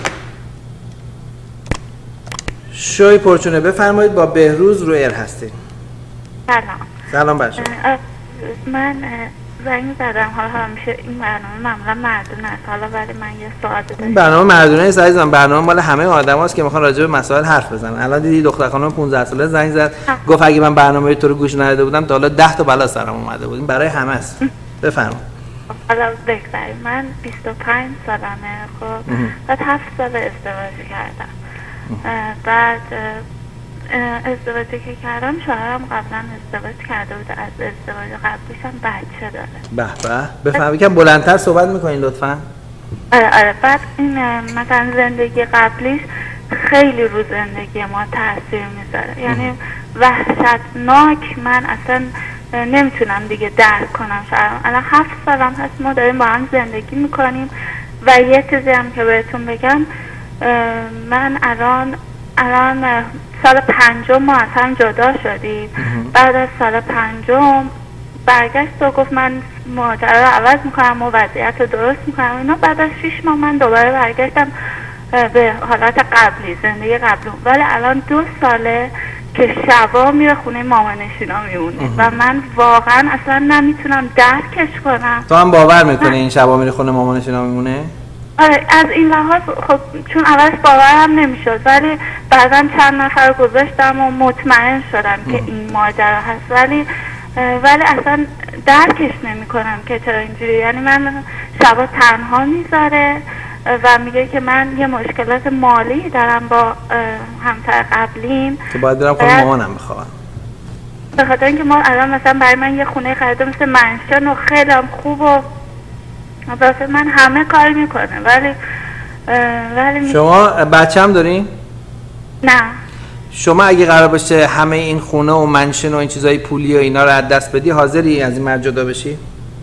شوی پورچونه بفرمایید، با بهروز رو ایر هستید. سلام بچه. من زنگ زدم، حالا همیشه این برنامه معمولا مردونه است، حالا ولی من یه سوال داشتم. این برنامه مردونه است عزیزم، برنامه مال همه آدماست که میخوان راجع به مسائل حرف بزنن. الان دیدی دختر خانم 15 ساله زنگ زد گفت اگه من برنامه تو رو گوش نداده بودم تا حالا 10 تا بلا سرم اومده بود. این برای همه است. بفرمایید. حالا بگذاریم من 25 سالمه، خب بعد 7 سال ازدواج کردم. بعد ازدواجی که کردم شوهرم قبلا ازدواج کرده بود، از ازدواج قبلیش هم بچه داره. به بفهم یکم بلندتر صحبت میکنین لطفا. آره بعد این مثلا زندگی قبلیش خیلی رو زندگی ما تاثیر میذاره، یعنی وحشتناک. من اصلا نمیتونم دیگه درک کنم شوهرم. الان 7 سالم هست ما داریم با هم زندگی میکنیم و یه چیزی هم که بهتون بگم، من الان سال 5 ما از هم جدا شدیم. بعد از سال 5 برگشت و گفت من ماجرا رو عوض میکنم و وضعیت رو درست میکنم اینا. بعد از 6 ماه من دوباره برگشتم به حالت قبلی، زندگی قبلی. ولی الان 2 ساله که شبا میره خونه مامانشینا میمونه و من واقعا اصلا نمیتونم درکش کنم. تو هم باور میکنی این شبا میره خونه مامانشینا میمونه؟ آره از این لحاظ خب چون اولش باورم نمیشد، ولی بعدا چند نفر گذاشتم و مطمئن شدم که این ماجرا هست. ولی ولی اصلا درکش نمی کنم که چرا اینجوری. یعنی من شبا تنها میذاره و میگه که من یه مشکلات مالی دارم با همسر قبلیم که باید برم خونه مامانم بخوام. به خاطر اینکه ما الان مثلا برای من یه خونه خریده مثل منشن و خیلی هم خوب و واسه من همه کار میکنه ولی شما بچه هم دارین؟ نه. شما اگه قرار باشه همه این خونه و منشن و این چیزای پولی و اینا رو از دست بدی حاضری از این مرد جدا بشی؟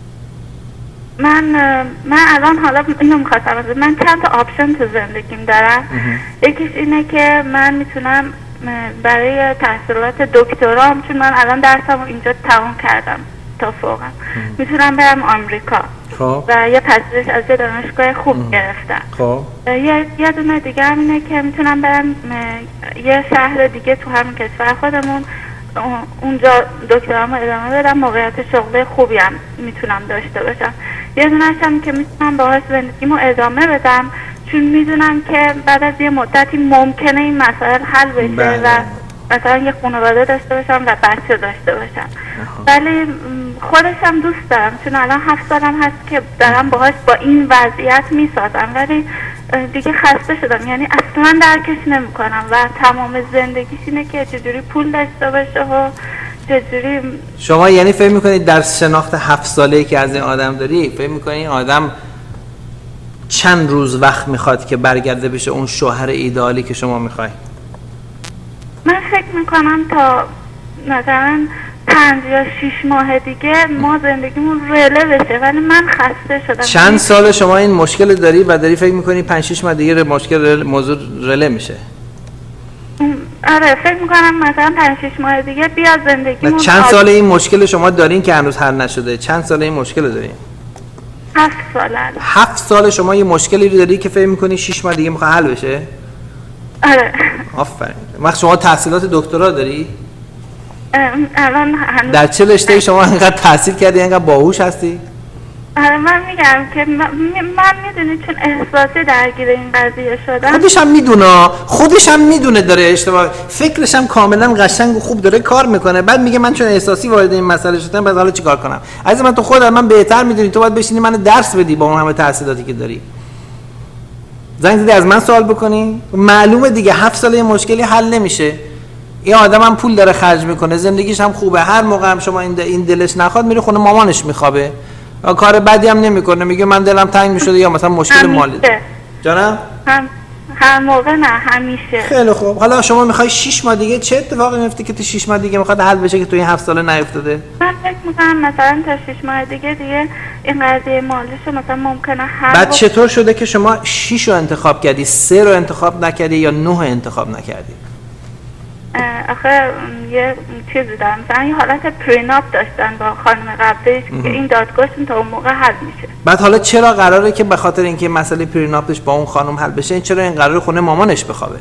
من الان حالا اینو میخواستم من چند تا آپشن تو زندگیم دارم. یکیش اینه که من میتونم برای تحصیلات دکترام، چون من الان درسمو اینجا تمام کردم تا فوقم، میتونم برم آمریکا و یه پذیرش از یه دانشگاه خوب گرفتم. یه دونه دیگه هم اینه که میتونم برم یه شهر دیگه تو همین کشور خودمون، اونجا دکترامو ادامه بدم، موقعیت شغل خوبی هم میتونم داشته باشم. یه دونه‌ش هم که میتونم باهاش زندگیمو ادامه بدم، چون میدونم که بعد از یه مدتی ممکنه این مسائل حل بشه و مثلا یه خانواده داشته باشم و بچه داشته باشم. ولی خودش هم دوست دارم، چون الان 7 سالم هست که دارم باهاش با این وضعیت میسازم، ولی دیگه خسته شدم. یعنی اصلا درکش نمیکنم و تمام زندگیش اینه که چجوری پول داشته باشه و چجوری. شما یعنی فکر میکنید در شناخت 7 ساله‌ای که از این آدم داری، فکر میکنید این آدم چند روز وقت میخواد که برگرده بشه اون شوهر ایدئالی که شما میخوای؟ من فکر میکنم تا مثلا 5 یا 6 ماه دیگه ما زندگیمون رله بشه، ولی من خسته شدم. چند سال شما این مشکل داری و داری فکر میکنی 5-6 ماه دیگه موضوع رله میشه؟ آره فکر میکنم مثلا 5-6 ماه دیگه بیاد زندگیمون. چند سال این مشکل شما دارین که هنوز حل نشده؟ چند سال این مشکل دارین؟ 7 سال. 7 سال شما یه مشکلی رو داری که فکر میکنی 6 ماه دیگه میخواد حل بشه؟ آره. آفرین. وقت شما تحصیلات دکترا داری؟ الان در چه رشته شما اینقدر تحصیل کردی، اینقدر باهوش هستی؟ آره من میگم که من میدونی چون احساسی درگیر این قضیه شدم. خودش هم میدونه داره اشتباه، فکرش هم کاملا قشنگ و خوب داره کار میکنه، بعد میگه من چون احساسی وارد این مسئله شدم بعد حالا چیکار کنم؟ عزیز من، تو خودت من بهتر میدونی، تو باید بشینی من درس بدی با اون همه تحصیلاتی که داری. زنگ زدی از من سوال بکنی؟ معلومه دیگه 7 سال یه مشکلی حل نمیشه. این آدم هم پول داره خرج میکنه، زندگیش هم خوبه، هر موقع هم شما این دلش نخواد میره خونه مامانش میخوابه، کار بدی هم نمیکنه، میگه من دلم تنگ میشده یا مثلا مشکل مالی داره. جانم؟ هر موقع نه، همیشه. خیلی خوب. حالا شما میخوای 6 ماه دیگه چه اتفاقی میفته که تو 6 ماه دیگه میخواد حل بشه که تو این 7 ساله نیفتاده؟ من فکر میکنم مثلا تا 6 ماه دیگه این قضیه مالیشو مثلا ممکنه حل. بعد چطور شده که شما 6 رو انتخاب کردی، 3 رو انتخاب نکردی یا 9 رو انتخاب نکردی؟ آخه یه چیزی دارم، مثلا یه حالت پریناپ داشتن با خانم قبلیش که این دادگاهشون تا اون موقع حل میشه. بعد حالا چرا قراره که به خاطر اینکه مسئله پریناپش با اون خانم حل بشه، چرا این قراره خونه مامانش بخوابه؟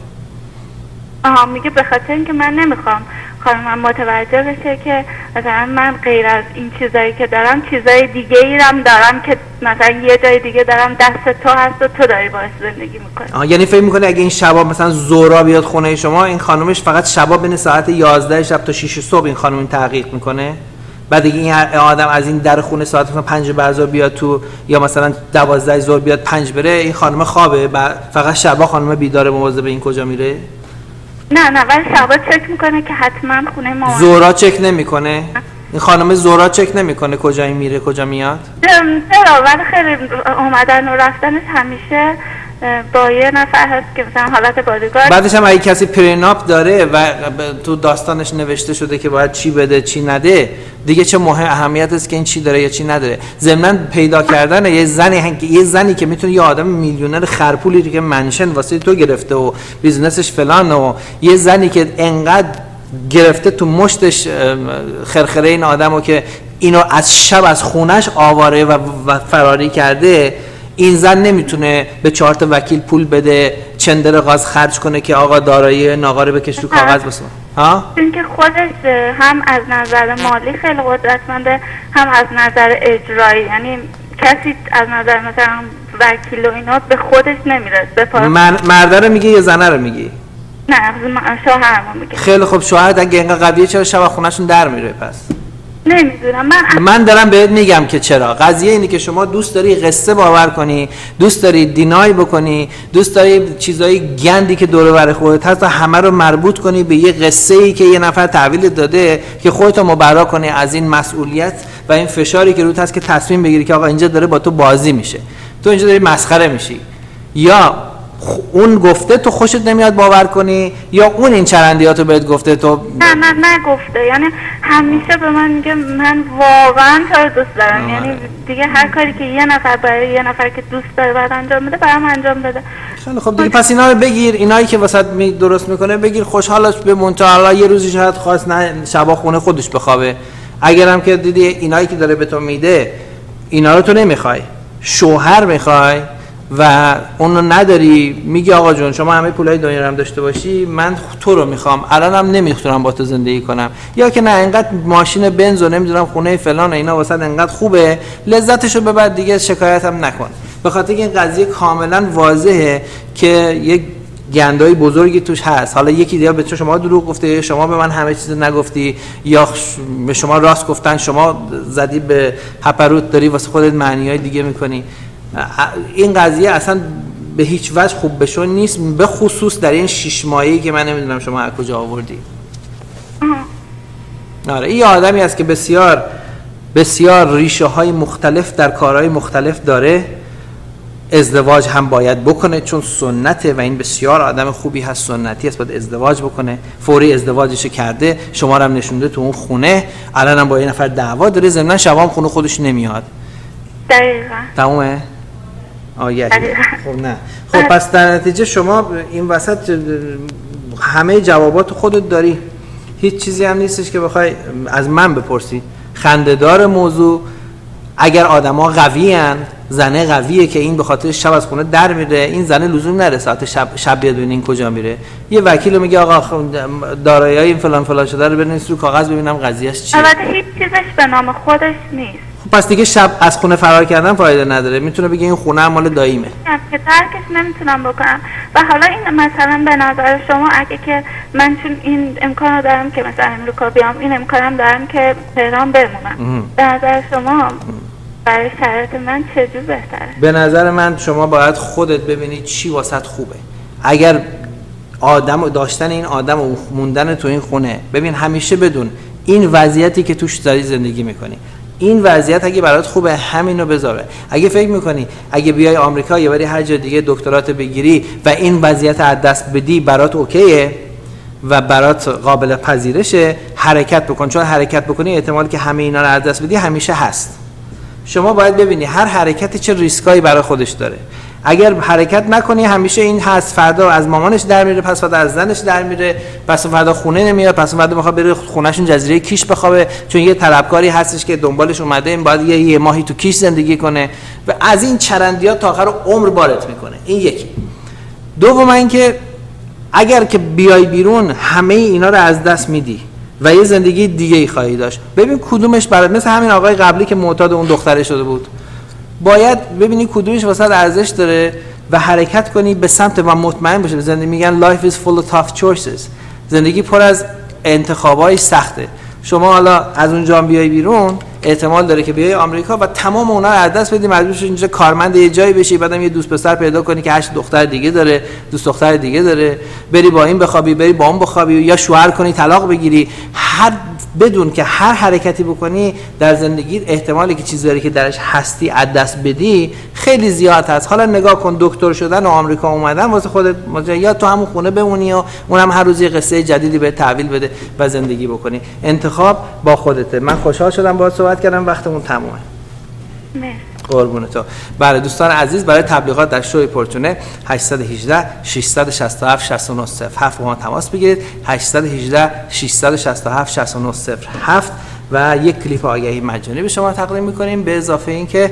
میگه به خاطر اینکه من نمیخوام خانمم متوجه بشه که مثلا من غیر از این چیزایی که دارم چیزای دیگه ای هم دارم که مثلا یه جای دیگه دارم دست تو هست و تو داری باهاش زندگی میکنی. یعنی فکر میکنه اگه این شبا مثلا زورا بیاد خونه شما، این خانومش فقط شبا بین ساعت 11 شب تا 6 صبح این خانم این تحقیق میکنه، بعد دیگه این آدم از این در خونه ساعت مثلا 5 بعد ظهر بیاد تو یا مثلا 12 ظهر بیاد 5 بره، این خانم خوابه، فقط شبا خانم بیداره مواظب این کجا میره؟ نه ولی شبا چک میکنه که حتما خونه مامان. زورا چک نمیکنه؟ این خانم زورا چک نمیکنه کجا میره کجا میاد؟ چرا؟ ولی خیلی اومدن و رفتنش همیشه با یه نفر هست که مثلا حالت بادیگارد. بعدش هم اگه کسی پریناپ داره و تو داستانش نوشته شده که باید چی بده چی نده، دیگه چه اهمیت است که این چی داره یا چی نداره؟ ضمن پیدا کردن یه زنی که میتونه یه آدم میلیونر خرپولی که منشن واسه تو گرفته و بیزنسش فلان و یه زنی که انقدر گرفته تو مشتش خرخره این آدمو که اینو از شب از خونش آواره و فراری کرده، این زن نمیتونه به 4 تا وکیل پول بده، چندر غاز خرج کنه که آقا دارایی ناقاره بکش رو کاغذ بسون. چون که خودش هم از نظر مالی خیلی قدرتمنده، هم از نظر اجرایی، یعنی کسی از نظر مثلا وکیل و اینا به خودش نمیرسه. مرده رو میگی یا زنه رو میگی؟ نه شوهرمو میگه. خیلی خب، شوهر اگه اینقدر قویه چرا شب خونه‌شون در میره پس؟ نمیدونم. من دارم بهت میگم که چرا. قضیه اینه که شما دوست داری قصه باور کنی، دوست داری دینای بکنی، دوست داری چیزای گندی که دور و بر خودت هست همه رو مربوط کنی به یه قصه ای که یه نفر تحویل داده که خودت رو مبرا کنی از این مسئولیت و این فشاری که روت هست که تصمیم بگیری که آقا اینجا داره با تو بازی میشه، تو اینجا داری مسخره میشی، یا اون گفته تو خوشت نمیاد باور کنی، یا اون این چرندیاتو بهت گفته تو نه گفته. یعنی همیشه به من میگه من واقعا تو رو دوست دارم. یعنی دیگه هر کاری که یه نفر برای یه نفر که دوست داره بعد انجام بده برام انجام بده. خیلی خب دیگه پس اینا رو بگیر، اینایی که واسط درست میکنه بگیر، خوشحالش به منتها یه روزی شاید خواست نه شبا خونه خودش بخوابه. اگرم که دیدی اینایی که داره به تو میده اینا رو تو نمیخوای، شوهر میخوای و اون رو نداری، میگی آقا جون شما همه پولای دنیا رو هم داشته باشی، من تو رو میخوام، الانم نمیتونم با تو زندگی کنم، یا که نه اینقدر ماشین بنز و نمیدونم خونه فلان و اینا واسه اینقدر خوبه لذتشو ببر دیگه شکایت هم نکن. به خاطر این قضیه کاملا واضحه که یک گندای بزرگی توش هست. حالا یکی دیگه به شما دروغ گفته، شما به من همه چیز نگفتی، یا به شما راست گفتن، شما زدی به هپروت داری واسه خودت معنیای دیگه میکنی. این قضیه اصلا به هیچ وجه خوب بشون نیست، به خصوص در این 6 ماهه‌ای که من نمیدونم شما از کجا آوردی. آره این آدمی است که بسیار بسیار ریشه های مختلف در کارهای مختلف داره. ازدواج هم باید بکنه چون سنته و این بسیار آدم خوبی هست، سنتی است، باید ازدواج بکنه. فوری ازدواجش کرده، شما رو هم نشونده تو اون خونه، الان هم با یه نفر دعوا داره، ضمن شبام خونه خودش نمیاد. دقیقاً. تمومه؟ خب نه. خب پس در نتیجه شما این وسط همه جوابات خودت داری، هیچ چیزی هم نیستش که بخوای از من بپرسی. خنده‌دار موضوع اگر آدما قوی ان، زنه قویه که این به خاطر شب از خونه در میره، این زنه لزوم نره ساعت شب بیاد ببینین این کجا میره. یه وکیل میگه آقا دارایی‌های این فلان شده رو بنویس رو کاغذ ببینم قضیهش چیه. البته هیچ چیزش به نام خودش نیست. پس دیگه شب از خونه فرار کردن فایده نداره، میتونه بگه این خونه مال داییمه. که ترکش نمیتونم بکنم. و حالا این مثلا به نظر شما اگه که من چون این امکان رو دارم که مثلا امریکا بیام، این امکانم دارم که تهران بمونم، به نظر شما برای شرایط من چجور بهتره؟ به نظر من شما باید خودت ببینید چی واسط خوبه. اگر آدم داشتن این آدم و موندن تو این خونه، ببین همیشه بدون این وضعیتی که توش داری زندگی میکنی، این وضعیت اگه برات خوبه همینو بذاره. اگه فکر میکنی اگه بیای آمریکا یا بری هر جای دیگه دکترات بگیری و این وضعیت از دست بدی برات اوکیه و برات قابل پذیرشه، حرکت بکن، چون حرکت بکنی احتمال که همه اینا رو از دست بدی همیشه هست. شما باید ببینی هر حرکتی چه ریسکایی برای خودش داره. اگر حرکت نکنی همیشه این هست، فردا از مامانش در میره، پس فردا از زنش در میره، پس فردا خونه نمیاد، پس فردا میخواد بره خونهشون جزیره کیش بخوابه چون یه طلبکاری هستش که دنبالش اومده، این باید یه ماهی تو کیش زندگی کنه و از این چرندیات تا آخر عمر بارت میکنه. این یکی. دوم اینکه اگر که بیای بیرون همه اینا رو از دست میدی و یه زندگی دیگه ای خواهی داشت. ببین کدومش برات، مثل همین آقای قبلی که معتاد اون دختره شده بود، باید ببینی کدومش واسه ارزش داره و حرکت کنی به سمت و مطمئن باشی. زندگی میگن life is full of tough choices، زندگی پر از انتخابای سخته. شما حالا از اونجا بیای بیرون احتمال داره که بیای آمریکا و تمام اونا رو از دست بدی، مجبور شی اینجا کارمند یه جایی بشی، بعدم یه دوست پسر پیدا کنی که 8 دختر دیگه داره، دوست دختر دیگه داره، بری با این بخوابی، بری با اون بخوابی، یا شوهر کنی طلاق بگیری. بدون که هر حرکتی بکنی در زندگی احتمالی که چیزی داری که درش هستی از دست بدی خیلی زیاد هست. حالا نگاه کن دکتر شدن و آمریکا اومدن واسه خودت، یا تو همون خونه بمونی و اونم هر روز یه قصه جدیدی به تحویل بده و زندگی بکنی. انتخاب با خودته. من خوشحال شدم باهات صحبت کردم، وقتمون تمومه. مرسی. قربون تو. بله دوستان عزیز، برای تبلیغات در شوی پورتونه 818 667 6907 با ما تماس بگیرید. 818 667 6907 و یک کلیپ آگهی مجانی به شما تقدیم می‌کنیم. به اضافه اینکه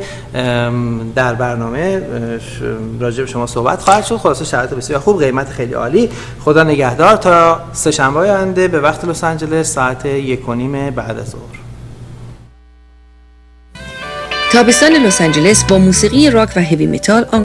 در برنامه راجع به شما صحبت خواهد شد. خلاصه شرایط بسیار خوب، قیمت خیلی عالی. خدا نگهدار تا سه شنبه آینده به وقت لس آنجلس ساعت 1:30 بعد از ظهر. تابستان لس آنجلس با موسیقی راک و هیوی متال